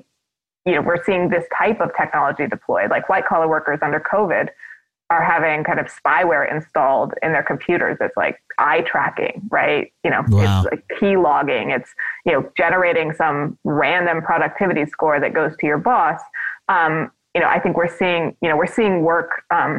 E: this type of technology deployed, like white collar workers under COVID are having kind of spyware installed in their computers. It's like eye tracking, right? Wow. It's like key logging. It's, generating some random productivity score that goes to your boss. I think we're seeing work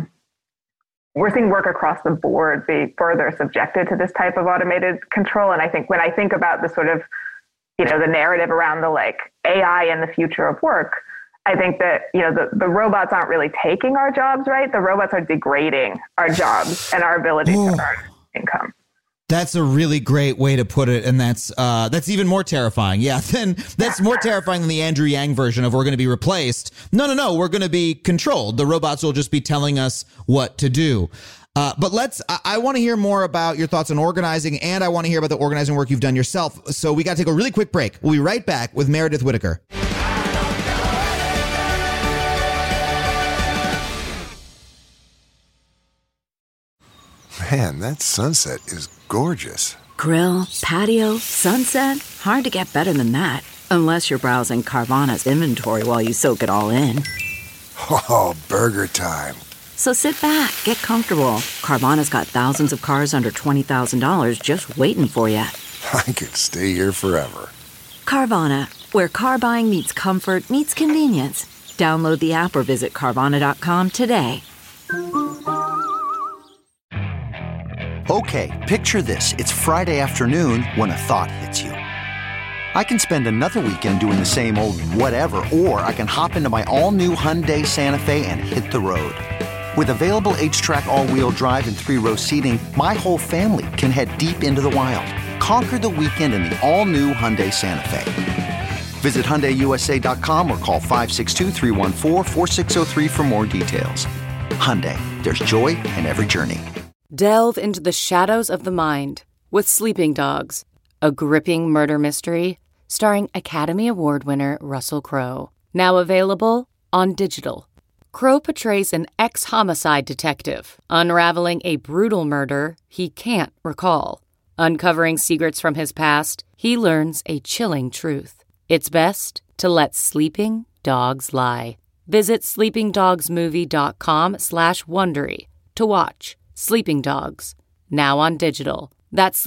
E: across the board be further subjected to this type of automated control. And I think when I think about the sort of, the narrative around the like AI and the future of work, I think that, the robots aren't really taking our jobs, right? The robots are degrading our jobs and our ability to earn income.
A: That's a really great way to put it. And that's even more terrifying. Yeah. That's more terrifying than the Andrew Yang version of we're going to be replaced. No. We're going to be controlled. The robots will just be telling us what to do. But I want to hear more about your thoughts on organizing, and I want to hear about the organizing work you've done yourself. So we got to take a really quick break. We'll be right back with Meredith Whittaker.
F: Man, that sunset is gorgeous.
G: Grill, patio, sunset. Hard to get better than that. Unless you're browsing Carvana's inventory while you soak it all in.
F: Oh, burger time.
G: So sit back, get comfortable. Carvana's got thousands of cars under $20,000 just waiting for you.
F: I could stay here forever.
G: Carvana, where car buying meets comfort meets convenience. Download the app or visit Carvana.com today.
H: Okay, picture this. It's Friday afternoon when a thought hits you. I can spend another weekend doing the same old whatever, or I can hop into my all-new Hyundai Santa Fe and hit the road. With available H-Track all-wheel drive and 3-row seating, my whole family can head deep into the wild. Conquer the weekend in the all-new Hyundai Santa Fe. Visit HyundaiUSA.com or call 562-314-4603 for more details. Hyundai, there's joy in every journey.
I: Delve into the shadows of the mind with Sleeping Dogs, a gripping murder mystery starring Academy Award winner Russell Crowe. Now available on digital. Crowe portrays an ex-homicide detective unraveling a brutal murder he can't recall. Uncovering secrets from his past, he learns a chilling truth. It's best to let sleeping dogs lie. Visit sleepingdogsmovie.com/Wondery to watch Sleeping Dogs, now on digital. That's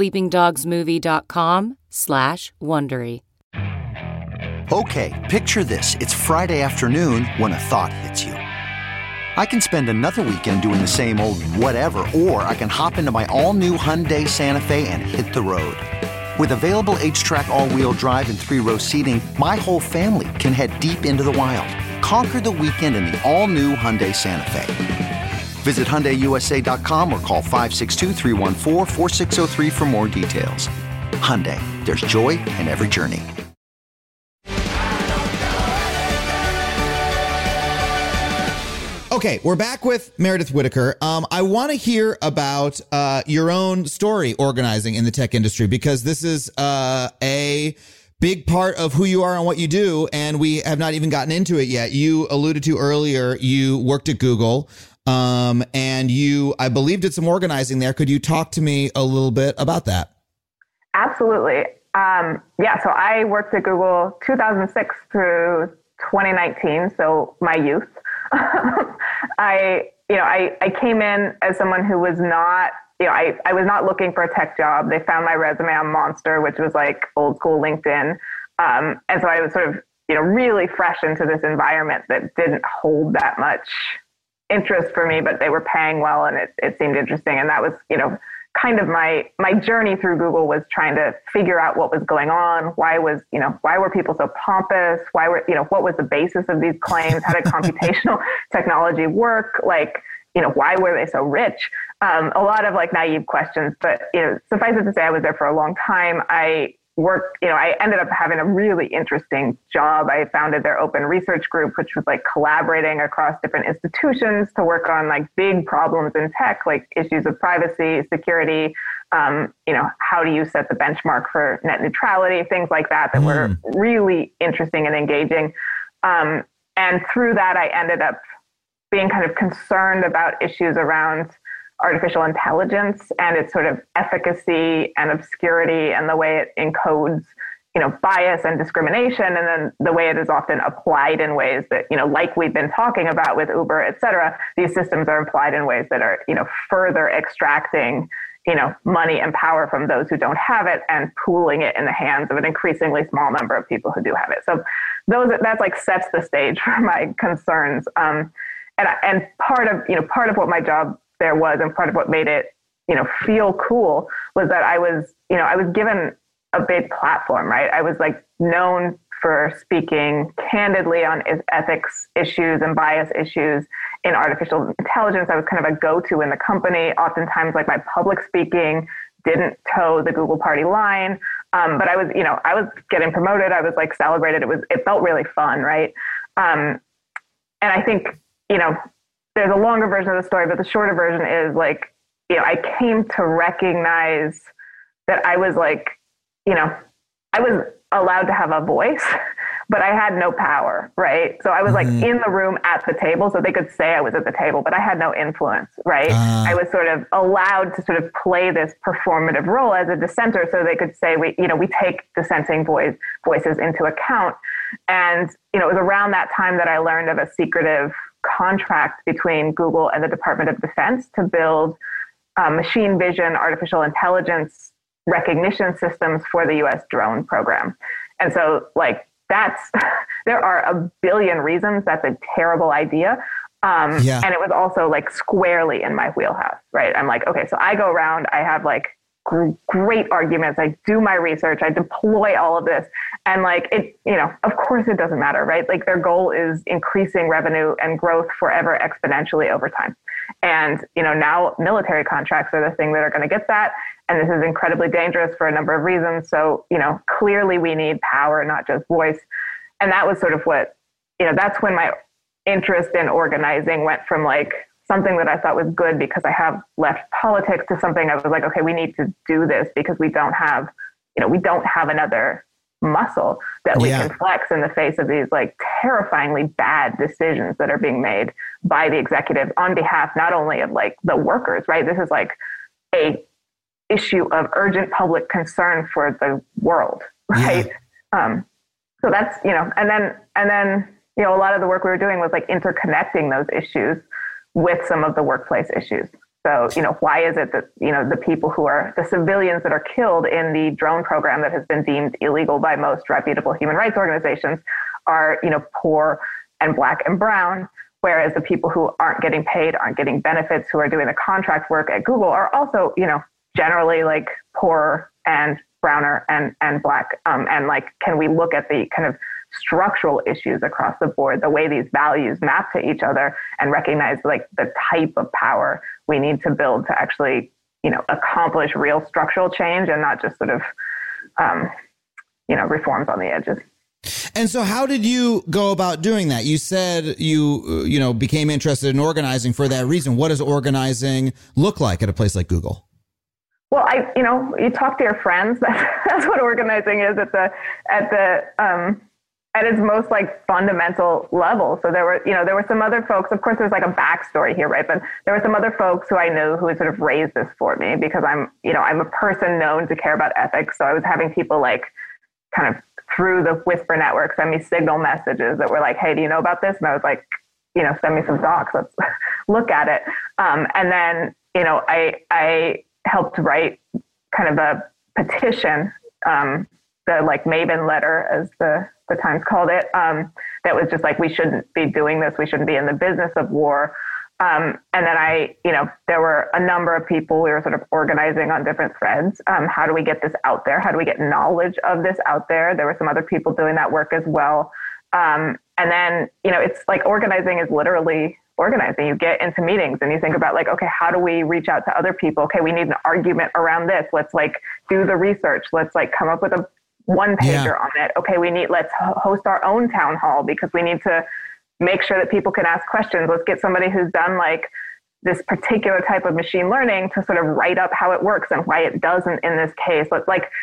I: sleepingdogsmovie.com/Wondery.
H: Okay, picture this. It's Friday afternoon when a thought hits you. I can spend another weekend doing the same old whatever, or I can hop into my all-new Hyundai Santa Fe and hit the road. With available H-Track all-wheel drive and 3-row seating, my whole family can head deep into the wild. Conquer the weekend in the all-new Hyundai Santa Fe. Visit HyundaiUSA.com or call 562-314-4603 for more details. Hyundai, there's joy in every journey.
A: Okay, we're back with Meredith Whittaker. I want to hear about your own story organizing in the tech industry, because this is a big part of who you are and what you do, and we have not even gotten into it yet. You alluded to earlier, you worked at Google, and you, I believe, did some organizing there. Could you talk to me a little bit about that?
E: Absolutely. So I worked at Google 2006 through 2019, so my youth. I came in as someone who was not, I was not looking for a tech job. They found my resume on Monster, which was like old school LinkedIn. And so I was sort of, really fresh into this environment that didn't hold that much interest for me, but they were paying well and it seemed interesting. And that was, kind of my journey through Google was trying to figure out what was going on. Why were people so pompous? What was the basis of these claims? How did computational technology work? Why were they so rich? A lot of naive questions, but, suffice it to say, I was there for a long time. I ended up having a really interesting job. I founded their open research group, which was collaborating across different institutions to work on big problems in tech, like issues of privacy, security, how do you set the benchmark for net neutrality, things like that were really interesting and engaging. And through that, I ended up being kind of concerned about issues around artificial intelligence and its sort of efficacy and obscurity and the way it encodes, bias and discrimination, and then the way it is often applied in ways that, like we've been talking about with Uber, et cetera, these systems are applied in ways that are, further extracting, money and power from those who don't have it and pooling it in the hands of an increasingly small number of people who do have it. So that's sets the stage for my concerns. And part of what my job there was, and part of what made it, feel cool, was that I was given a big platform, right? I was known for speaking candidly on ethics issues and bias issues in artificial intelligence. I was kind of a go-to in the company. Oftentimes, my public speaking didn't toe the Google party line, but I was getting promoted. I was celebrated. It felt really fun, right? And I think there's a longer version of the story, but the shorter version is I came to recognize that I was I was allowed to have a voice, but I had no power, right? So I was in the room at the table, so they could say I was at the table, but I had no influence, right? I was sort of allowed to sort of play this performative role as a dissenter, so they could say we take dissenting voices into account. And it was around that time that I learned of a secretive contract between Google and the Department of Defense to build machine vision, artificial intelligence recognition systems for the U.S. drone program. And so there are a billion reasons that's a terrible idea. And it was also squarely in my wheelhouse, right? I'm okay, so I go around, I have great arguments. I do my research. I deploy all of this. And like it, of course it doesn't matter, right? Like their goal is increasing revenue and growth forever exponentially over time. And, now military contracts are the thing that are going to get that. And this is incredibly dangerous for a number of reasons. So, clearly we need power, not just voice. And that was sort of what, that's when my interest in organizing went from like something that I thought was good because I have left politics to something I was like, okay, we need to do this because we don't have another muscle that we can flex in the face of these like terrifyingly bad decisions that are being made by the executive on behalf, not only of like the workers, right? This is like a issue of urgent public concern for the world, right? So that's, and then, a lot of the work we were doing was like interconnecting those issues with some of the workplace issues. So, why is it that, the people who are the civilians that are killed in the drone program that has been deemed illegal by most reputable human rights organizations are, poor and Black and brown, whereas the people who aren't getting paid, aren't getting benefits, who are doing the contract work at Google are also, generally like poorer and browner and Black. And like, can we look at the kind of structural issues across the board, the way these values map to each other, and recognize like the type of power we need to build to actually, accomplish real structural change and not just sort of, reforms on the edges.
A: And so how did you go about doing that? You said you became interested in organizing for that reason. What does organizing look like at a place like Google?
E: Well, you talk to your friends. That's what organizing is at its most like fundamental level. So there were some other folks, of course there's like a backstory here, right? But there were some other folks who I knew who had sort of raised this for me because I'm a person known to care about ethics. So I was having people like kind of through the Whisper network send me signal messages that were like, hey, do you know about this? And I was like, send me some docs, let's look at it. And then, I helped write kind of a petition, the like Maven letter, as the Times called it, that was just like, we shouldn't be doing this. We shouldn't be in the business of war. And then there were a number of people, we were sort of organizing on different threads. How do we get this out there? How do we get knowledge of this out there? There were some other people doing that work as well. And then, it's like organizing is literally organizing. You get into meetings and you think about like, okay, how do we reach out to other people? Okay, we need an argument around this. Let's like do the research. Let's like come up with a one-pager on it. Okay, let's host our own town hall because we need to make sure that people can ask questions. Let's get somebody who's done like this particular type of machine learning to sort of write up how it works and why it doesn't in this case. Let's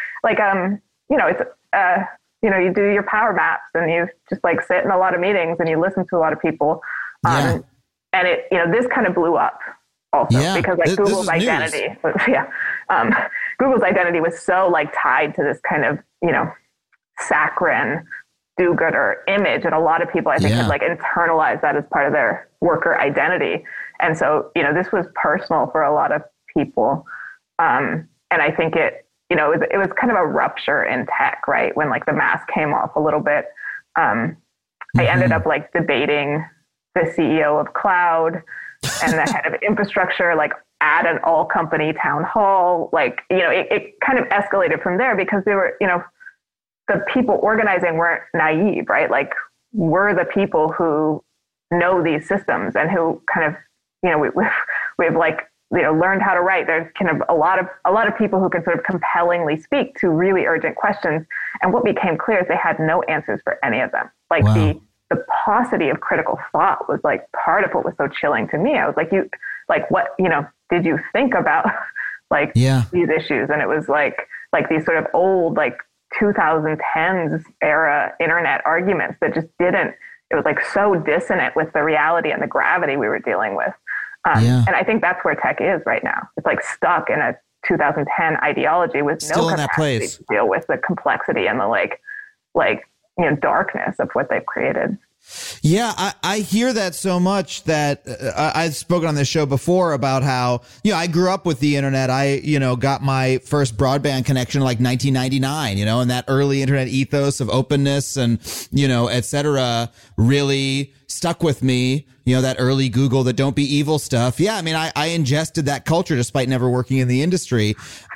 E: you do your power maps and you just like sit in a lot of meetings and you listen to a lot of people. And it, this kind of blew up also because like Google's identity Google's identity was so like tied to this kind of, saccharine do-gooder image. And a lot of people, I think, had like internalized that as part of their worker identity. And so, this was personal for a lot of people. And I think it was kind of a rupture in tech, right? When like the mask came off a little bit. I ended up like debating the CEO of cloud and the head of infrastructure, like at an all company town hall. Like, it kind of escalated from there because they were, the people organizing weren't naive, right? Like we're the people who know these systems and who kind of, we've like, learned how to write. There's kind of a lot of people who can sort of compellingly speak to really urgent questions. And what became clear is they had no answers for any of them. Like the paucity of critical thought was like part of what was so chilling to me. I was like, what, did you think about like these issues? And it was like these sort of old, like 2010s era internet arguments that just it was like so dissonant with the reality and the gravity we were dealing with. And I think that's where tech is right now. It's like stuck in a 2010 ideology with no capacity to deal with the complexity and the darkness of what they've created.
A: Yeah, I hear that so much that I've spoken on this show before about how, I grew up with the internet. I, got my first broadband connection in like 1999, and that early internet ethos of openness and, et cetera, really stuck with me. That early Google, the don't be evil stuff. Yeah, I mean, I ingested that culture despite never working in the industry.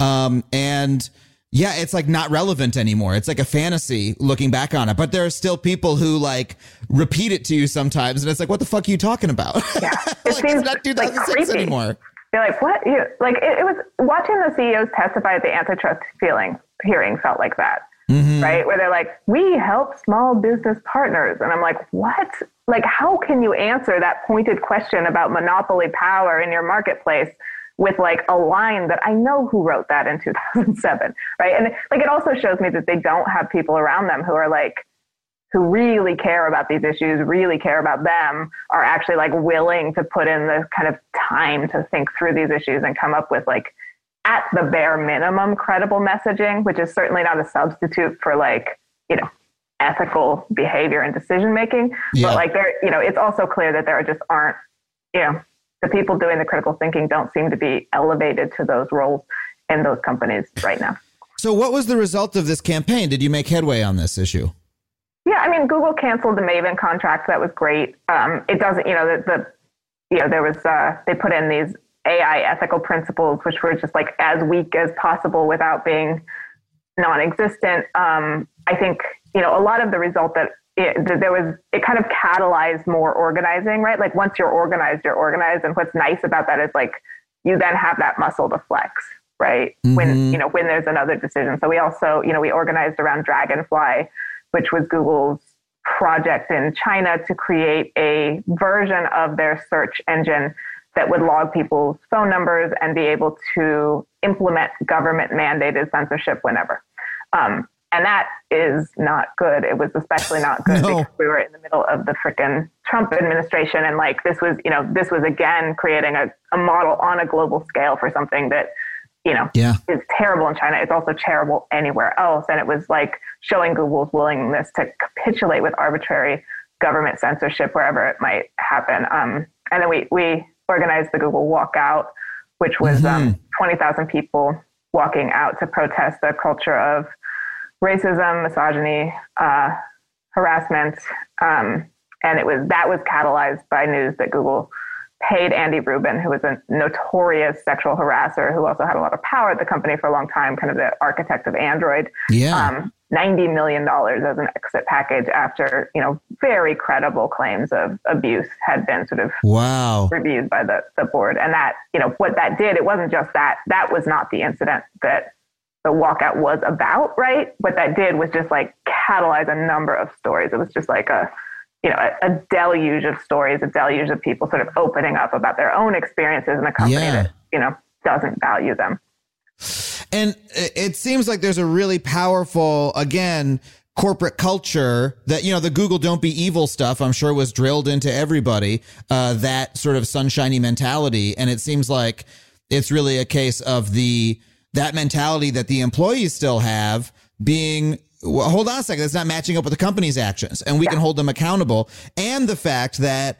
A: And yeah, it's like not relevant anymore. It's like a fantasy looking back on it. But there are still people who like repeat it to you sometimes. And it's like, what the fuck are you talking about?
E: Yeah,
A: it seems it's not 2006
E: like
A: anymore.
E: You're like, what? It was watching the CEOs testify at the antitrust hearing felt like that, right? Where they're like, we help small business partners. And I'm like, what? Like, how can you answer that pointed question about monopoly power in your marketplace with like a line that I know who wrote that in 2007, right? And like, it also shows me that they don't have people around them who are like, who really care about these issues, really care about them, are actually like willing to put in the kind of time to think through these issues and come up with like, at the bare minimum, credible messaging, which is certainly not a substitute for like, ethical behavior and decision-making. Yeah. But like there, it's also clear that there just aren't, the people doing the critical thinking don't seem to be elevated to those roles in those companies right now.
A: So what was the result of this campaign? Did you make headway on this issue?
E: Yeah, I mean, Google canceled the Maven contract. That was great. It doesn't, there was, they put in these AI ethical principles, which were just like as weak as possible without being non-existent. I think, a lot of the result that it kind of catalyzed more organizing, right? Like once you're organized. And what's nice about that is like, you then have that muscle to flex, right? When there's another decision. So we also, we organized around Dragonfly, which was Google's project in China to create a version of their search engine that would log people's phone numbers and be able to implement government mandated censorship whenever. And that is not good. It was especially not good because we were in the middle of the frickin' Trump administration. And like, this was again, creating a model on a global scale for something that, is terrible in China. It's also terrible anywhere else. And it was like showing Google's willingness to capitulate with arbitrary government censorship wherever it might happen. And then we organized the Google Walkout, which was 20,000 people walking out to protest the culture of racism, misogyny, harassment. And that was catalyzed by news that Google paid Andy Rubin, who was a notorious sexual harasser, who also had a lot of power at the company for a long time, kind of the architect of Android, $90 million as an exit package after, very credible claims of abuse had been sort of reviewed by the board. And that, what that did, it wasn't just that was not the incident that the walkout was about, right? What that did was just like catalyze a number of stories. It was just like a deluge of stories, a deluge of people sort of opening up about their own experiences in a company that, doesn't value them.
A: And it seems like there's a really powerful, again, corporate culture that, the Google don't be evil stuff, I'm sure was drilled into everybody, that sort of sunshiny mentality. And it seems like it's really a case of that mentality that the employees still have being, well, hold on a second, it's not matching up with the company's actions, and we can hold them accountable. And the fact that,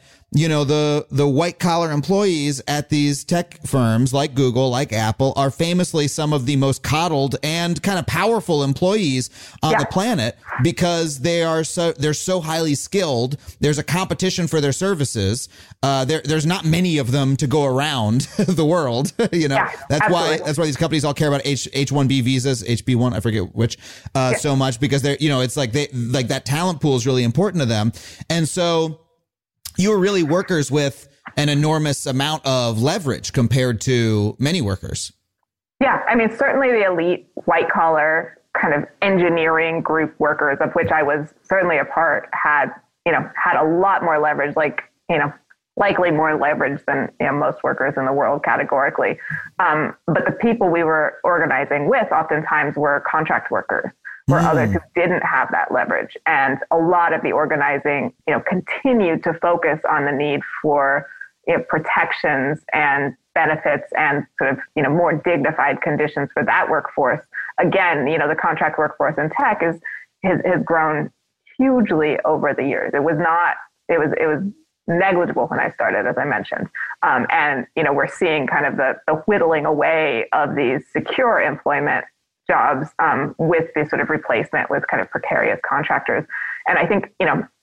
A: the white collar employees at these tech firms like Google, like Apple, are famously some of the most coddled and kind of powerful employees on the planet because they're so highly skilled. There's a competition for their services. There's not many of them to go around the world. That's why these companies all care about H-1B visas, HB1, I forget which, so much, because they're, it's like that talent pool is really important to them. And so you were really workers with an enormous amount of leverage compared to many workers.
E: Yeah, I mean, certainly the elite white collar kind of engineering group workers, of which I was certainly a part, had a lot more leverage, likely more leverage than most workers in the world categorically. But the people we were organizing with oftentimes were contract workers, were others who didn't have that leverage. And a lot of the organizing, continued to focus on the need for protections and benefits and sort of, more dignified conditions for that workforce. Again, the contract workforce in tech has grown hugely over the years. It was negligible when I started, as I mentioned. And, we're seeing kind of the whittling away of these secure employment jobs with this sort of replacement with kind of precarious contractors. And I think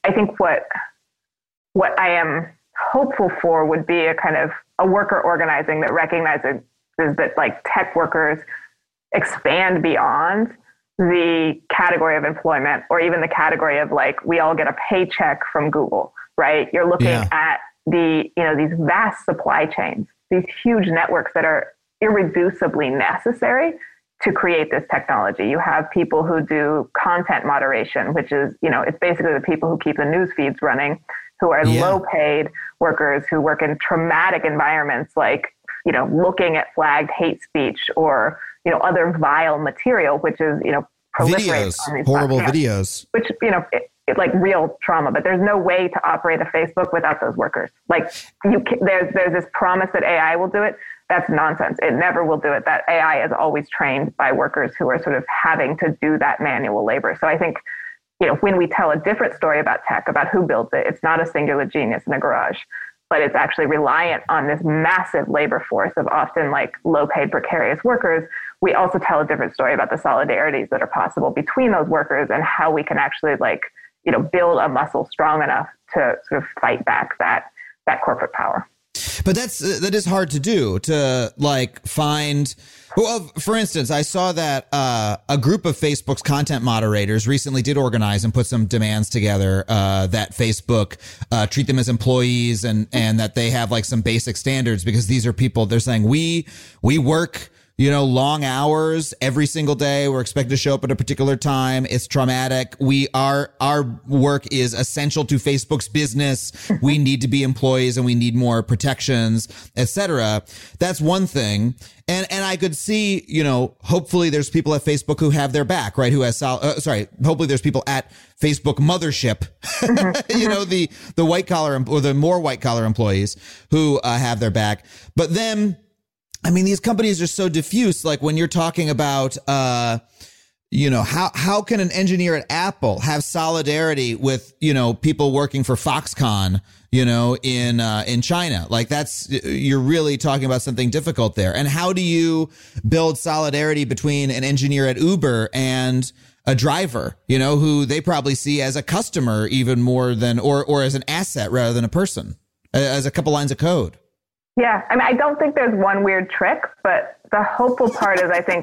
E: what I am hopeful for would be a kind of a worker organizing that recognizes that like tech workers expand beyond the category of employment or even the category of like, we all get a paycheck from Google, right? You're looking at these vast supply chains, these huge networks that are irreducibly necessary to create this technology. You have people who do content moderation, which is, it's basically the people who keep the news feeds running, who are low paid workers who work in traumatic environments like, looking at flagged hate speech or, other vile material, which is,
A: videos, horrible videos,
E: which, it's like real trauma, but there's no way to operate a Facebook without those workers. Like there's this promise that AI will do it. That's nonsense. It never will do it. That AI is always trained by workers who are sort of having to do that manual labor. So I think, when we tell a different story about tech, about who builds it, it's not a singular genius in a garage, but it's actually reliant on this massive labor force of often like low paid precarious workers. We also tell a different story about the solidarities that are possible between those workers and how we can actually build a muscle strong enough to sort of fight back that corporate power.
A: But that is hard to do, to like find. Well, for instance, I saw that a group of Facebook's content moderators recently did organize and put some demands together that Facebook treat them as employees and that they have like some basic standards, because these are people, they're saying we work long hours every single day. We're expected to show up at a particular time. It's traumatic. Our work is essential to Facebook's business. We need to be employees and we need more protections, etc. That's one thing. And I could see, hopefully there's people at Facebook who have their back, right? Who has, hopefully there's people at Facebook mothership, the white collar or the more white collar employees who have their back. But then, these companies are so diffuse. Like when you're talking about, how can an engineer at Apple have solidarity with, people working for Foxconn, in China? Like you're really talking about something difficult there. And how do you build solidarity between an engineer at Uber and a driver, who they probably see as a customer even more than, or as an asset rather than a person, as a couple lines of code?
E: Yeah, I don't think there's one weird trick, but the hopeful part is, I think...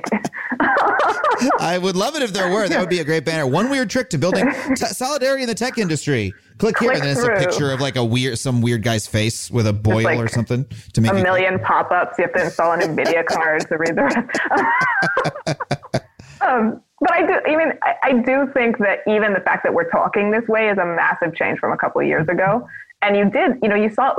A: I would love it if there were. That would be a great banner. One weird trick to building solidarity in the tech industry. Click here, and then it's a picture of like some weird guy's face with a boil or something to make
E: a million pop-ups. You have to install an NVIDIA card to read the rest. But I do think that even the fact that we're talking this way is a massive change from a couple of years ago. And you saw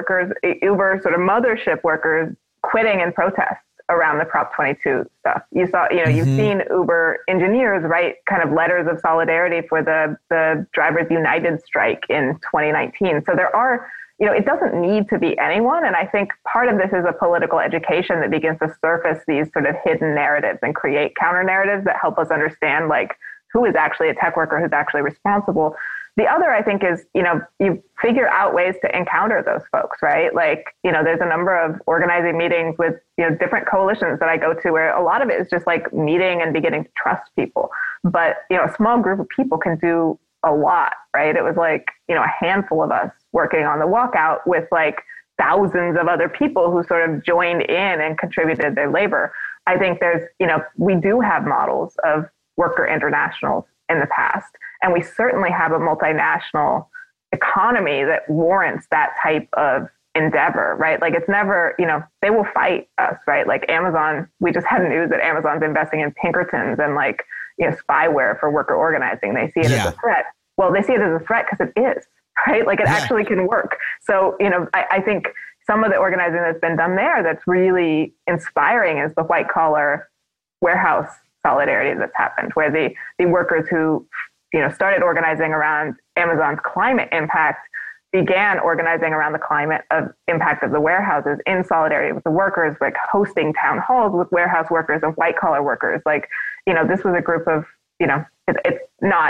E: Uber sort of mothership workers quitting in protests around the Prop 22 stuff. You saw, you've seen Uber engineers write kind of letters of solidarity for the Drivers United strike in 2019. So there are, it doesn't need to be anyone. And I think part of this is a political education that begins to surface these sort of hidden narratives and create counter narratives that help us understand like who is actually a tech worker, who's actually responsible. The other, I think, is, you figure out ways to encounter those folks, right? Like, there's a number of organizing meetings with, different coalitions that I go to where a lot of it is just like meeting and beginning to trust people. But, a small group of people can do a lot, right? It was like, a handful of us working on the walkout with like thousands of other people who sort of joined in and contributed their labor. I think there's, we do have models of worker internationals in the past. And we certainly have a multinational economy that warrants that type of endeavor, right? Like it's never, they will fight us, right? Like Amazon, we just had news that Amazon's investing in Pinkertons and like, spyware for worker organizing. They see it as a threat. Well, they see it as a threat because it is, right? Like it actually can work. So, I think some of the organizing that's been done there that's really inspiring is the white collar warehouse solidarity that's happened, where the workers who started organizing around Amazon's climate impact began organizing around the climate of impact of the warehouses in solidarity with the workers, like hosting town halls with warehouse workers and white collar workers. Like, this was a group of, it's not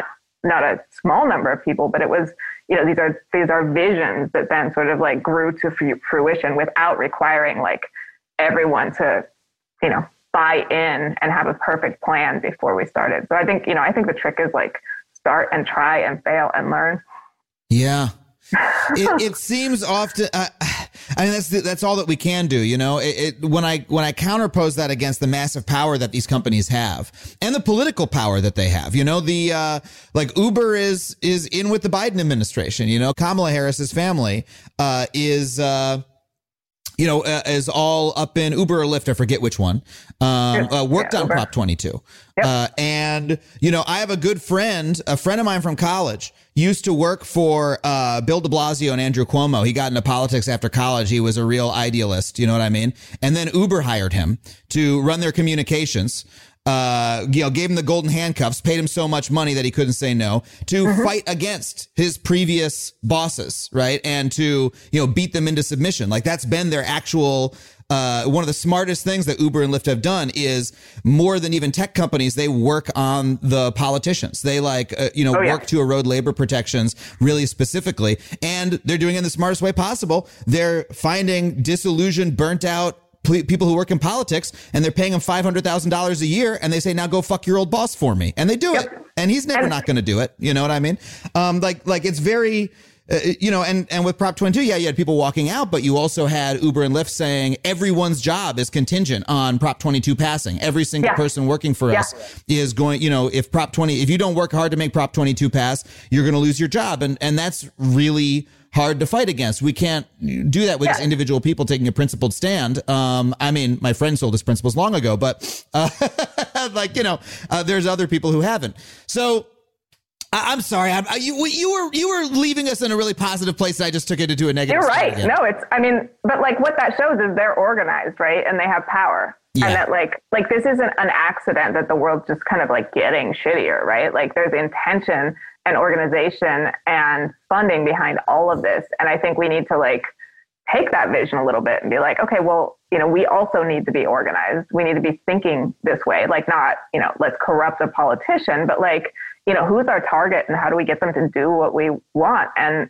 E: not a small number of people, but it was, you know, these are visions that then sort of like grew to fruition without requiring like everyone to, you know, buy in and have a perfect plan before we started. So I think the trick is like start and try and fail and learn.
A: Yeah. It seems often, I mean, that's all that we can do. You know, when I counterpose that against the massive power that these companies have and the political power that they have, you know, like Uber is in with the Biden administration. You know, Kamala Harris's family is all up in Uber or Lyft, I forget which one, worked on Prop 22. Yep. And, you know, I have a good friend, a friend of mine from college, used to work for Bill de Blasio and Andrew Cuomo. He got into politics after college. He was a real idealist, you know what I mean? And then Uber hired him to run their communications. Gave him the golden handcuffs, paid him so much money that he couldn't say no, to fight against his previous bosses, right? And to, you know, beat them into submission. Like that's been their actual, one of the smartest things that Uber and Lyft have done is more than even tech companies. They work on the politicians. They work to erode labor protections really specifically. And they're doing it in the smartest way possible. They're finding disillusioned, burnt out people who work in politics, and they're paying them $500,000 a year, and they say, now go fuck your old boss for me. And they do it. And he's never not going to do it. You know what I mean? Like it's very, and with Prop 22, you had people walking out, but you also had Uber and Lyft saying everyone's job is contingent on Prop 22 passing. Every single person working for us is going, you know, if you don't work hard to make Prop 22 pass, you're going to lose your job. And that's really hard to fight against. We can't do that with just individual people taking a principled stand. I mean, my friend sold his principles long ago, but there's other people who haven't. So I'm sorry. You were leaving us in a really positive place. I just took it into a negative.
E: You're right. No, but like what that shows is they're organized, right? And they have power. Yeah. And that like this isn't an accident that the world's just kind of like getting shittier, right? Like there's intention and organization and funding behind all of this. And I think we need to like take that vision a little bit and be like, okay, well, you know, we also need to be organized. We need to be thinking this way, like not, you know, let's corrupt a politician, but like, you know, who's our target and how do we get them to do what we want? And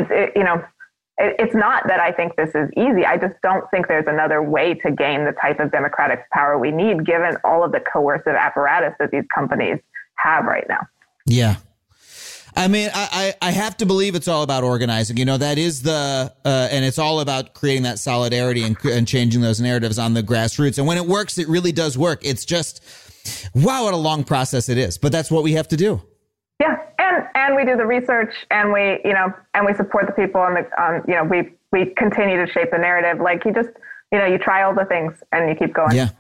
E: it's not that I think this is easy. I just don't think there's another way to gain the type of democratic power we need, given all of the coercive apparatus that these companies have right now.
A: Yeah. I mean, I have to believe it's all about organizing. You know, that is and it's all about creating that solidarity and changing those narratives on the grassroots. And when it works, it really does work. It's just, wow, what a long process it is. But that's what we have to do.
E: Yeah, and we do the research, and we support the people, we continue to shape the narrative. Like you try all the things and you keep going.
A: Yeah.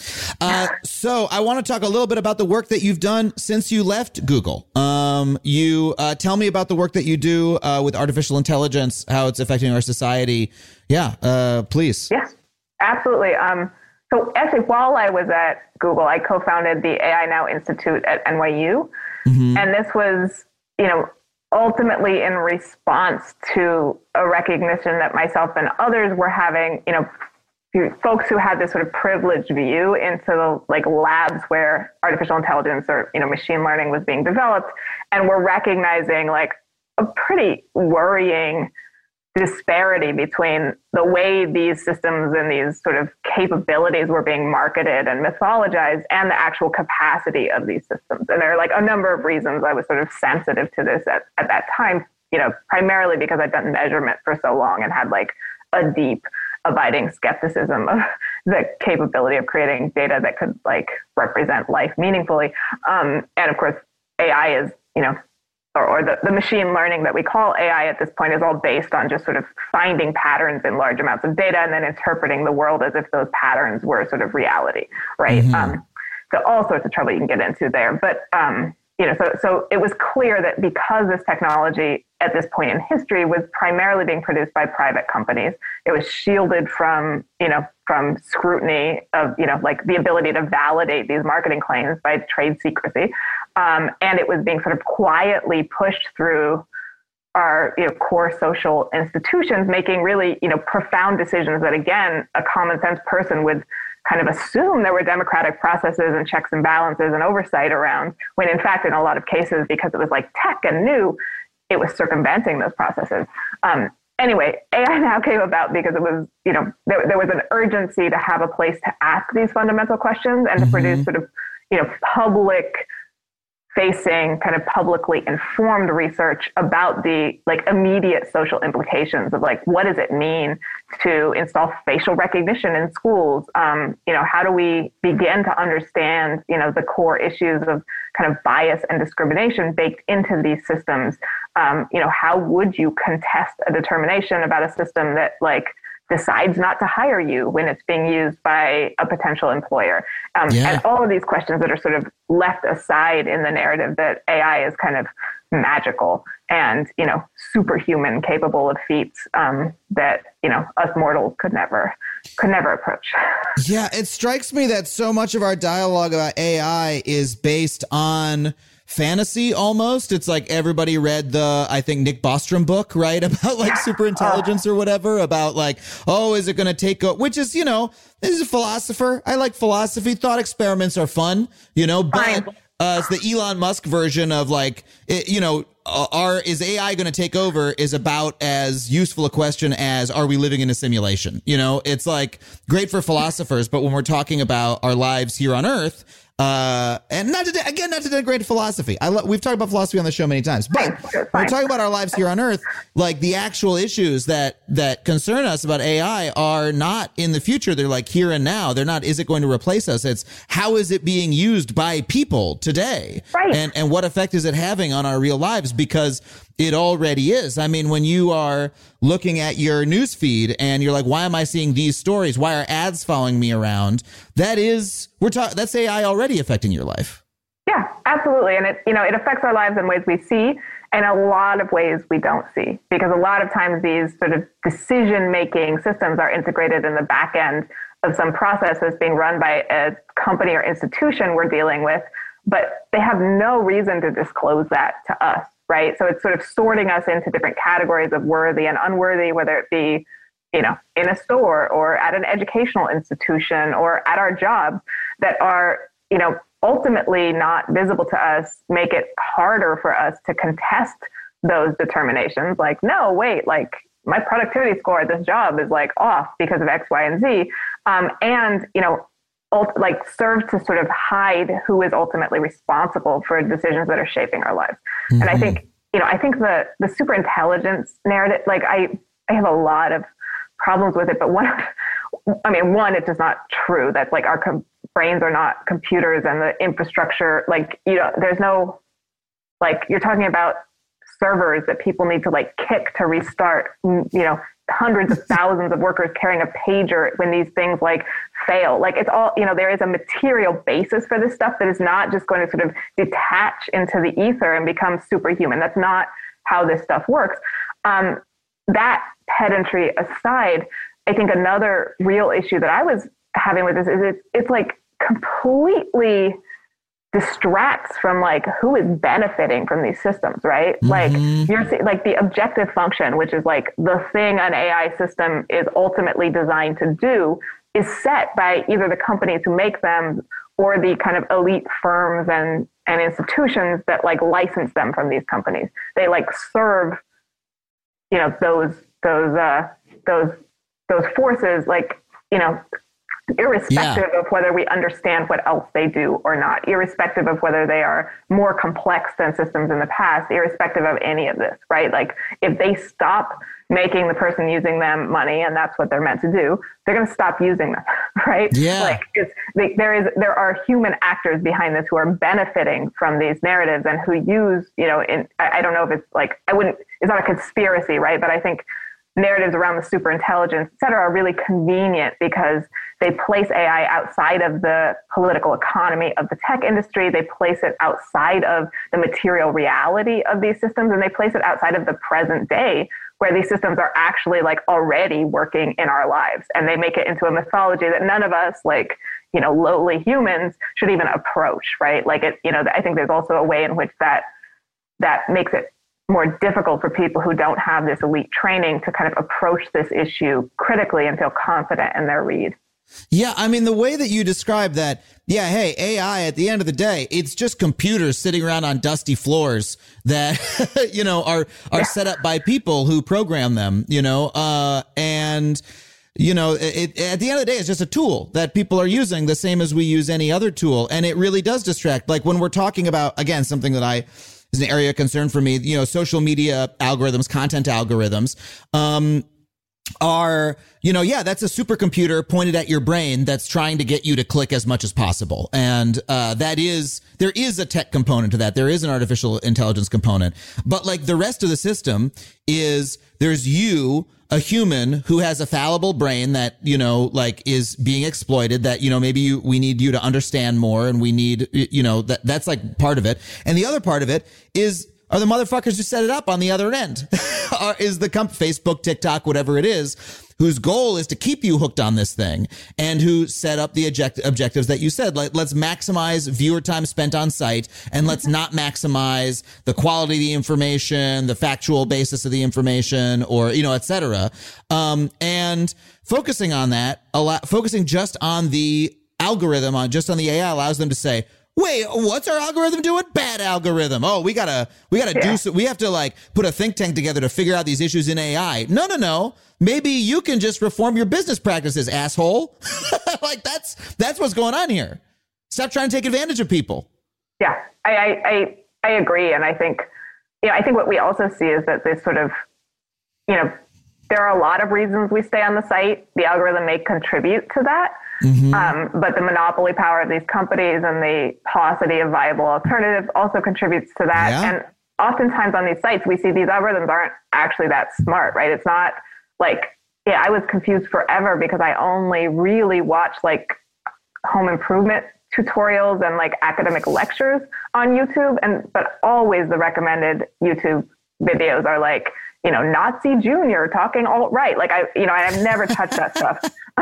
A: So I want to talk a little bit about the work that you've done since you left Google. You tell me about the work that you do with artificial intelligence, how it's affecting our society. Yeah, please.
E: Yes, absolutely. So actually, while I was at Google, I co-founded the AI Now Institute at NYU. Mm-hmm. And this was, you know, ultimately in response to a recognition that myself and others were having, you know, folks who had this sort of privileged view into the like labs where artificial intelligence or, you know, machine learning was being developed, and were recognizing like a pretty worrying disparity between the way these systems and these sort of capabilities were being marketed and mythologized and the actual capacity of these systems. And there are like a number of reasons I was sort of sensitive to this at that time, you know, primarily because I'd done measurement for so long and had like a deep abiding skepticism of the capability of creating data that could like represent life meaningfully. And of course, AI is, you know, or the machine learning that we call AI at this point is all based on just sort of finding patterns in large amounts of data and then interpreting the world as if those patterns were sort of reality, right? Mm-hmm. So all sorts of trouble you can get into there. But, you know, so it was clear that because this technology at this point in history was primarily being produced by private companies, it was shielded from, you know, from scrutiny of, you know, like the ability to validate these marketing claims by trade secrecy. And it was being sort of quietly pushed through our, you know, core social institutions, making really, you know, profound decisions that, again, a common sense person would kind of assume there were democratic processes and checks and balances and oversight around, when in fact, in a lot of cases, because it was like tech and new, it was circumventing those processes. Anyway, AI now came about because it was, there was an urgency to have a place to ask these fundamental questions and to produce sort of, public facing, kind of publicly informed research about the like immediate social implications of like, what does it mean to install facial recognition in schools? How do we begin to understand, the core issues of kind of bias and discrimination baked into these systems? How would you contest a determination about a system that like decides not to hire you when it's being used by a potential employer? And all of these questions that are sort of left aside in the narrative that AI is kind of magical and, superhuman, capable of feats that, us mortals could never approach.
A: Yeah, it strikes me that so much of our dialogue about AI is based on fantasy almost. It's like everybody read the, I think, Nick Bostrom book, right? About like super intelligence or whatever, about like, oh, is it going to take over? Which is, this is a philosopher. I like philosophy. Thought experiments are fun, but it's the Elon Musk version of like, is AI going to take over is about as useful a question as are we living in a simulation? It's like great for philosophers, but when we're talking about our lives here on Earth, and not to denigrate philosophy. We've talked about philosophy on the show many times, but when we're talking about our lives here on Earth, like the actual issues that concern us about AI are not in the future. They're like here and now. They're not, is it going to replace us? It's how is it being used by people today? Right. And what effect is it having on our real lives? Because it already is. I mean, when you are looking at your news feed and you're like, why am I seeing these stories? Why are ads following me around? That's AI already affecting your life.
E: Yeah, absolutely. And it affects our lives in ways we see and a lot of ways we don't see, because a lot of times these sort of decision-making systems are integrated in the back end of some process that's being run by a company or institution we're dealing with, but they have no reason to disclose that to us. Right. So it's sort of sorting us into different categories of worthy and unworthy, whether it be, in a store or at an educational institution or at our jobs that are, ultimately not visible to us, make it harder for us to contest those determinations. Like, no, wait, like my productivity score at this job is like off because of X, Y, and Z. Like serve to sort of hide who is ultimately responsible for decisions that are shaping our lives. Mm-hmm. And I think the super intelligence narrative, like I have a lot of problems with it, but one, it's just not true. That's like our brains are not computers and the infrastructure, like, there's no, like you're talking about servers that people need to like kick to restart, hundreds of thousands of workers carrying a pager when these things like fail. Like it's all, there is a material basis for this stuff that is not just going to sort of detach into the ether and become superhuman. That's not how this stuff works. That pedantry aside, I think another real issue that I was having with this is it's like completely distracts from like who is benefiting from these systems, right? Mm-hmm. Like you're like the objective function, which is like the thing an AI system is ultimately designed to do, is set by either the companies who make them or the kind of elite firms and institutions that like license them from these companies. They like serve, those forces, like, irrespective of whether we understand what else they do or not, irrespective of whether they are more complex than systems in the past, irrespective of any of this, right? Like if they stop making the person using them money and that's what they're meant to do, they're going to stop using them, right? Yeah. Like there are human actors behind this who are benefiting from these narratives and who use, I don't know if it's like, it's not a conspiracy, right? But I think narratives around the super intelligence, et cetera, are really convenient because they place AI outside of the political economy of the tech industry. They place it outside of the material reality of these systems, and they place it outside of the present day where these systems are actually like already working in our lives. And they make it into a mythology that none of us, like, lowly humans should even approach, right? Like I think there's also a way in which that makes it more difficult for people who don't have this elite training to kind of approach this issue critically and feel confident in their read.
A: Yeah, I mean, the way that you describe that, yeah, hey, AI, at the end of the day, it's just computers sitting around on dusty floors that, you know, are set up by people who program them, you know, and, you know, at the end of the day, it's just a tool that people are using the same as we use any other tool. And it really does distract. Like when we're talking about, again, something that is an area of concern for me, you know, social media algorithms, content algorithms, are, you know, yeah, that's a supercomputer pointed at your brain that's trying to get you to click as much as possible. And there is a tech component to that. There is an artificial intelligence component. But like the rest of the system there's you, a human who has a fallible brain that, you know, like is being exploited, that, you know, maybe we need you to understand more, and we need, you know, that's like part of it. And the other part of it are the motherfuckers who set it up on the other end. Is the Facebook, TikTok, whatever it is, whose goal is to keep you hooked on this thing, and who set up the objectives that you said. Like, let's maximize viewer time spent on site, and let's not maximize the quality of the information, the factual basis of the information, or, you know, et cetera. And focusing on that, focusing just on the algorithm, just on the AI, allows them to say, wait, what's our algorithm doing? Bad algorithm. Oh, we gotta do so. We have to like put a think tank together to figure out these issues in AI. No. Maybe you can just reform your business practices, asshole. Like that's what's going on here. Stop trying to take advantage of people.
E: Yeah, I agree. And I think, you know, I think what we also see is that this sort of, you know, there are a lot of reasons we stay on the site. The algorithm may contribute to that. Mm-hmm. But the monopoly power of these companies and the paucity of viable alternatives also contributes to that. Yeah. And oftentimes on these sites, we see these algorithms aren't actually that smart, right? It's not like, yeah, I was confused forever because I only really watched like home improvement tutorials and like academic lectures on YouTube. But always the recommended YouTube videos are like, you know, Nazi Junior talking alt-right. Like I've never touched that stuff.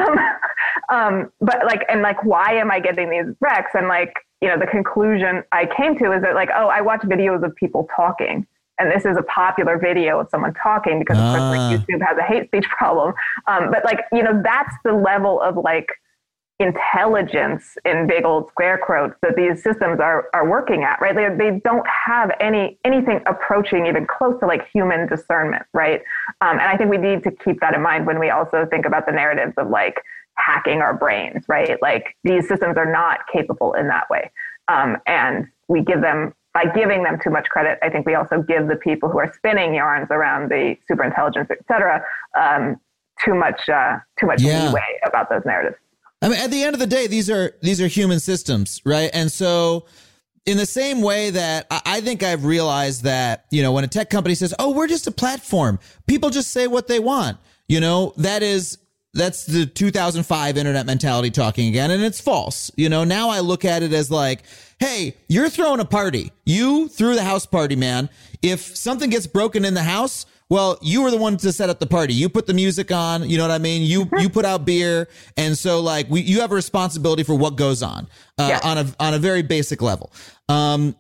E: But like, and like, why am I getting these recs? And like, you know, the conclusion I came to is that like, oh, I watch videos of people talking, and this is a popular video of someone talking because of course like YouTube has a hate speech problem. But like, you know, that's the level of like intelligence in big old square quotes that these systems are working at, right? They don't have anything approaching even close to like human discernment, right? And I think we need to keep that in mind when we also think about the narratives of like hacking our brains, right? Like these systems are not capable in that way. And we give them, by giving them too much credit, I think we also give the people who are spinning yarns around the superintelligence, et cetera, too much leeway about those narratives.
A: I mean, at the end of the day, these are human systems, right? And so in the same way that I think I've realized that, you know, when a tech company says, oh, we're just a platform, people just say what they want, you know, that's the 2005 internet mentality talking again. And it's false. You know, now I look at it as like, hey, you're throwing a party. You threw the house party, man. If something gets broken in the house, well, you were the one to set up the party. You put the music on, you know what I mean? You put out beer. And so like you have a responsibility for what goes on, on a very basic level. So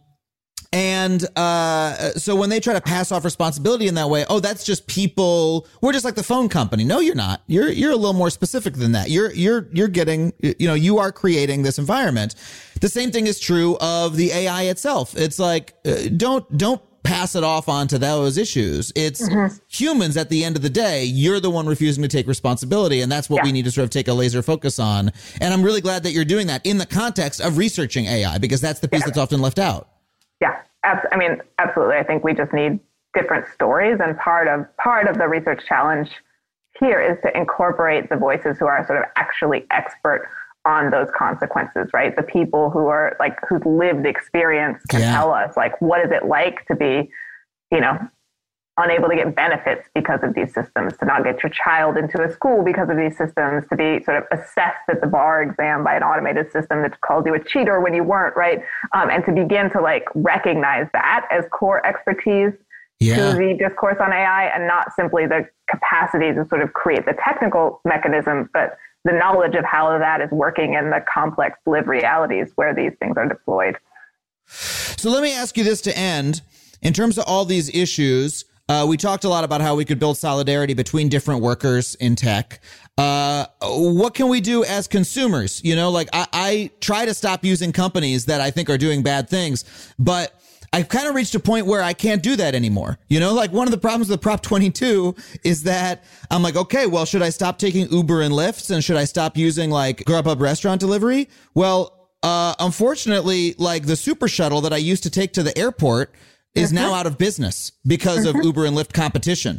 A: when they try to pass off responsibility in that way, oh, that's just people. We're just like the phone company. No, you're not. You're a little more specific than that. You're getting, you know, you are creating this environment. The same thing is true of the AI itself. It's like, don't pass it off onto those issues. It's humans at the end of the day. You're the one refusing to take responsibility. And that's what we need to sort of take a laser focus on. And I'm really glad that you're doing that in the context of researching AI, because that's the piece that's often left out.
E: Yeah, I mean, absolutely. I think we just need different stories. And part of the research challenge here is to incorporate the voices who are sort of actually expert on those consequences, right? The people who are like, whose lived experience can tell us like, what is it like to be, you know, unable to get benefits because of these systems, to not get your child into a school because of these systems, to be sort of assessed at the bar exam by an automated system that calls you a cheater when you weren't, right? And to begin to like recognize that as core expertise to the discourse on AI, and not simply the capacity to sort of create the technical mechanism, but the knowledge of how that is working in the complex lived realities where these things are deployed.
A: So let me ask you this to end. In terms of all these issues, We talked a lot about how we could build solidarity between different workers in tech. What can we do as consumers? You know, like I try to stop using companies that I think are doing bad things, but I've kind of reached a point where I can't do that anymore. You know, like one of the problems with Prop 22 is that I'm like, okay, well, should I stop taking Uber and Lyfts, and should I stop using like Grubhub restaurant delivery? Well, unfortunately, like the Super Shuttle that I used to take to the airport is now out of business because of Uber and Lyft competition.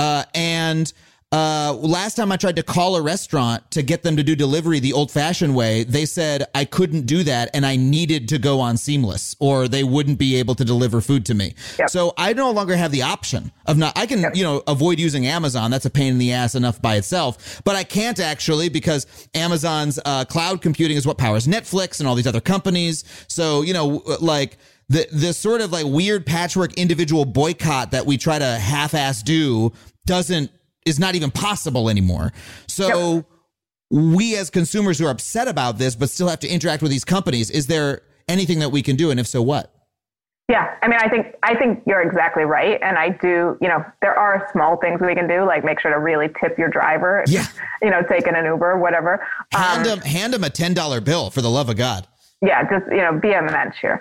A: Last time I tried to call a restaurant to get them to do delivery the old fashioned way, they said I couldn't do that and I needed to go on Seamless or they wouldn't be able to deliver food to me. Yep. So I no longer have the option of I can, avoid using Amazon. That's a pain in the ass enough by itself, but I can't actually because Amazon's cloud computing is what powers Netflix and all these other companies. So, like the sort of like weird patchwork individual boycott that we try to half-ass do is not even possible anymore. So we as consumers who are upset about this, but still have to interact with these companies, is there anything that we can do? And if so, what?
E: Yeah, I mean, I think you're exactly right. And I do, there are small things we can do, like make sure to really tip your driver, taking an Uber, whatever.
A: Hand them a $10 bill for the love of God.
E: Yeah, just, be a mensch here.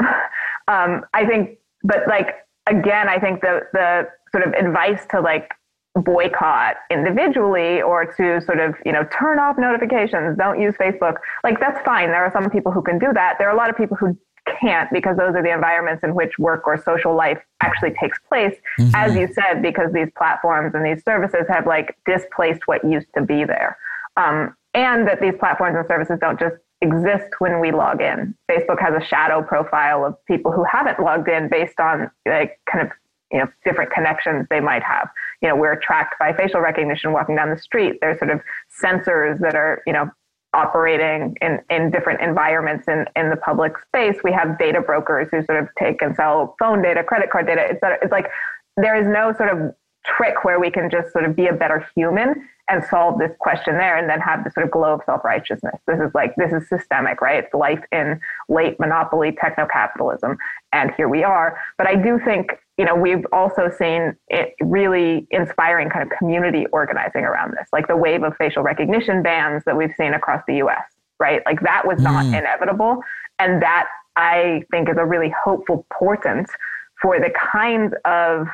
E: I think, but like, again, I think the sort of advice to like boycott individually or to sort of, turn off notifications, don't use Facebook, like that's fine. There are some people who can do that. There are a lot of people who can't because those are the environments in which work or social life actually takes place, as you said, because these platforms and these services have like displaced what used to be there. And that these platforms and services don't just exist when we log in. Facebook has a shadow profile of people who haven't logged in based on like kind of, different connections they might have. We're tracked by facial recognition walking down the street. There's sort of sensors that are, operating in different environments in the public space. We have data brokers who sort of take and sell phone data, credit card data, et cetera. It's like there is no sort of trick where we can just sort of be a better human and solve this question there and then have this sort of glow of self-righteousness. This is systemic, right? It's life in late monopoly techno-capitalism. And here we are. But I do think, we've also seen it really inspiring kind of community organizing around this, like the wave of facial recognition bans that we've seen across the US, right? Like that was not inevitable. And that I think is a really hopeful portent for the kinds of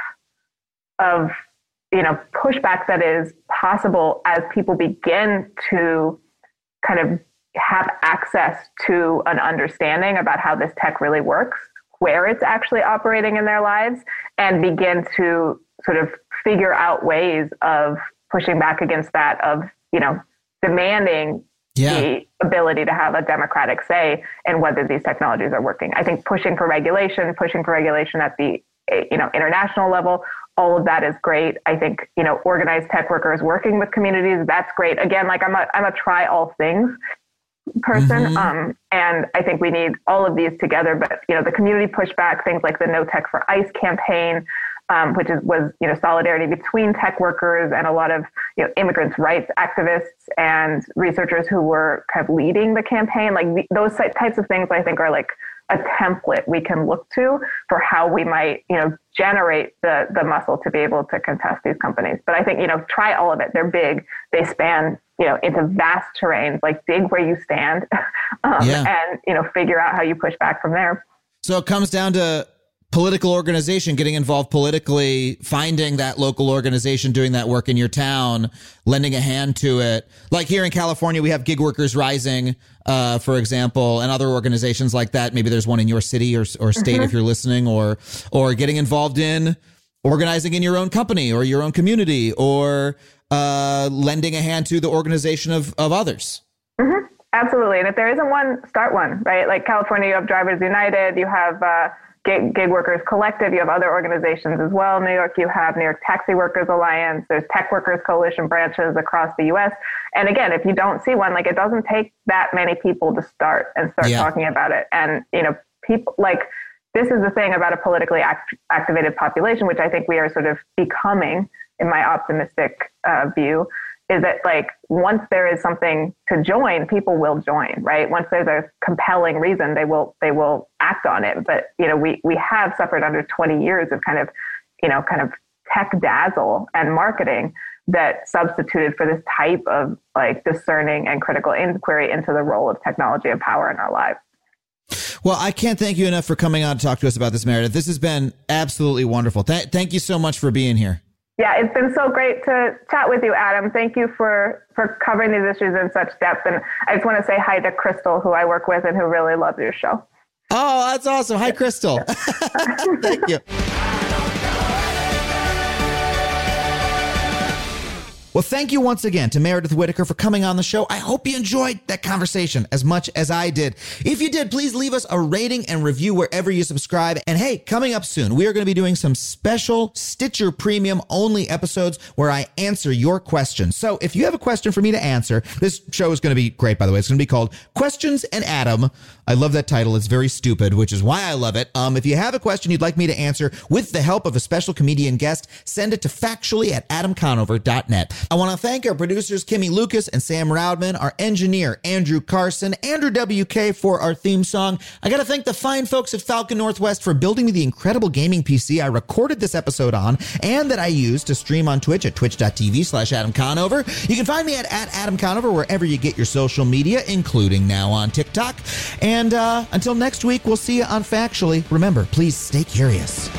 E: pushback that is possible as people begin to kind of have access to an understanding about how this tech really works, where it's actually operating in their lives, and begin to sort of figure out ways of pushing back against that, of, demanding the ability to have a democratic say in whether these technologies are working. I think pushing for regulation at the, international level, all of that is great. I think, organized tech workers working with communities, that's great. Again, like I'm a try all things person. And I think we need all of these together, but, the community pushback, things like the No Tech for ICE campaign, which was solidarity between tech workers and a lot of, immigrants' rights activists and researchers who were kind of leading the campaign. Like those types of things, I think are like a template we can look to for how we might, generate the muscle to be able to contest these companies. But I think, try all of it. They're big. They span, into vast terrains, like dig where you stand and, figure out how you push back from there.
A: So it comes down to political organization, getting involved politically, finding that local organization doing that work in your town, lending a hand to it. Like here in California, we have Gig Workers Rising, for example, and other organizations like that. Maybe there's one in your city or state if you're listening, or getting involved in organizing in your own company or your own community, or lending a hand to the organization of others.
E: Absolutely. And if there isn't one, start one, right? Like California, you have Drivers United, you have Gig Workers Collective, you have other organizations as well. New York, you have New York Taxi Workers Alliance, there's Tech Workers Coalition branches across the US. And again, if you don't see one, like it doesn't take that many people to start talking about it. And, people like, this is the thing about a politically activated population, which I think we are sort of becoming, in my optimistic view, is that like once there is something to join, people will join, right? Once there's a compelling reason, they will act on it. But we have suffered under 20 years of kind of tech dazzle and marketing that substituted for this type of like discerning and critical inquiry into the role of technology and power in our lives.
A: Well, I can't thank you enough for coming on to talk to us about this, Meredith. This has been absolutely wonderful. Thank you so much for being here.
E: Yeah, it's been so great to chat with you, Adam. Thank you for covering these issues in such depth. And I just want to say hi to Crystal, who I work with and who really loves your show.
A: Oh, that's awesome. Hi, Crystal. Thank you. Well, thank you once again to Meredith Whittaker for coming on the show. I hope you enjoyed that conversation as much as I did. If you did, please leave us a rating and review wherever you subscribe. And hey, coming up soon, we are going to be doing some special Stitcher Premium only episodes where I answer your questions. So if you have a question for me to answer, this show is going to be great, by the way. It's going to be called Questions and Adam. I love that title. It's very stupid, which is why I love it. If you have a question you'd like me to answer with the help of a special comedian guest, send it to factually@adamconover.net. I want to thank our producers, Kimmy Lucas and Sam Roudman, our engineer, Andrew Carson, Andrew WK for our theme song. I got to thank the fine folks at Falcon Northwest for building me the incredible gaming PC I recorded this episode on and that I use to stream on Twitch at twitch.tv/Adam Conover. You can find me at Adam Conover wherever you get your social media, including now on TikTok. And until next week, we'll see you on Factually. Remember, please stay curious.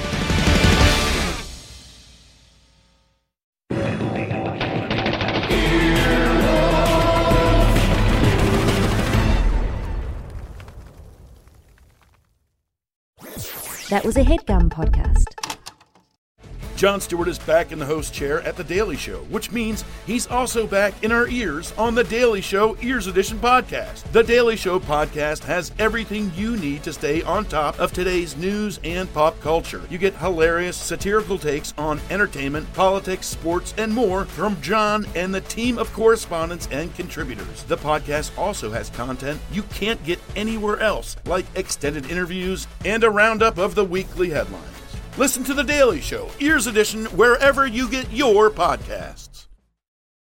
J: That was a HeadGum podcast.
K: Jon Stewart is back in the host chair at The Daily Show, which means he's also back in our ears on The Daily Show Ears Edition podcast. The Daily Show podcast has everything you need to stay on top of today's news and pop culture. You get hilarious, satirical takes on entertainment, politics, sports, and more from Jon and the team of correspondents and contributors. The podcast also has content you can't get anywhere else, like extended interviews and a roundup of the weekly headlines. Listen to The Daily Show, Ears Edition, wherever you get your podcasts.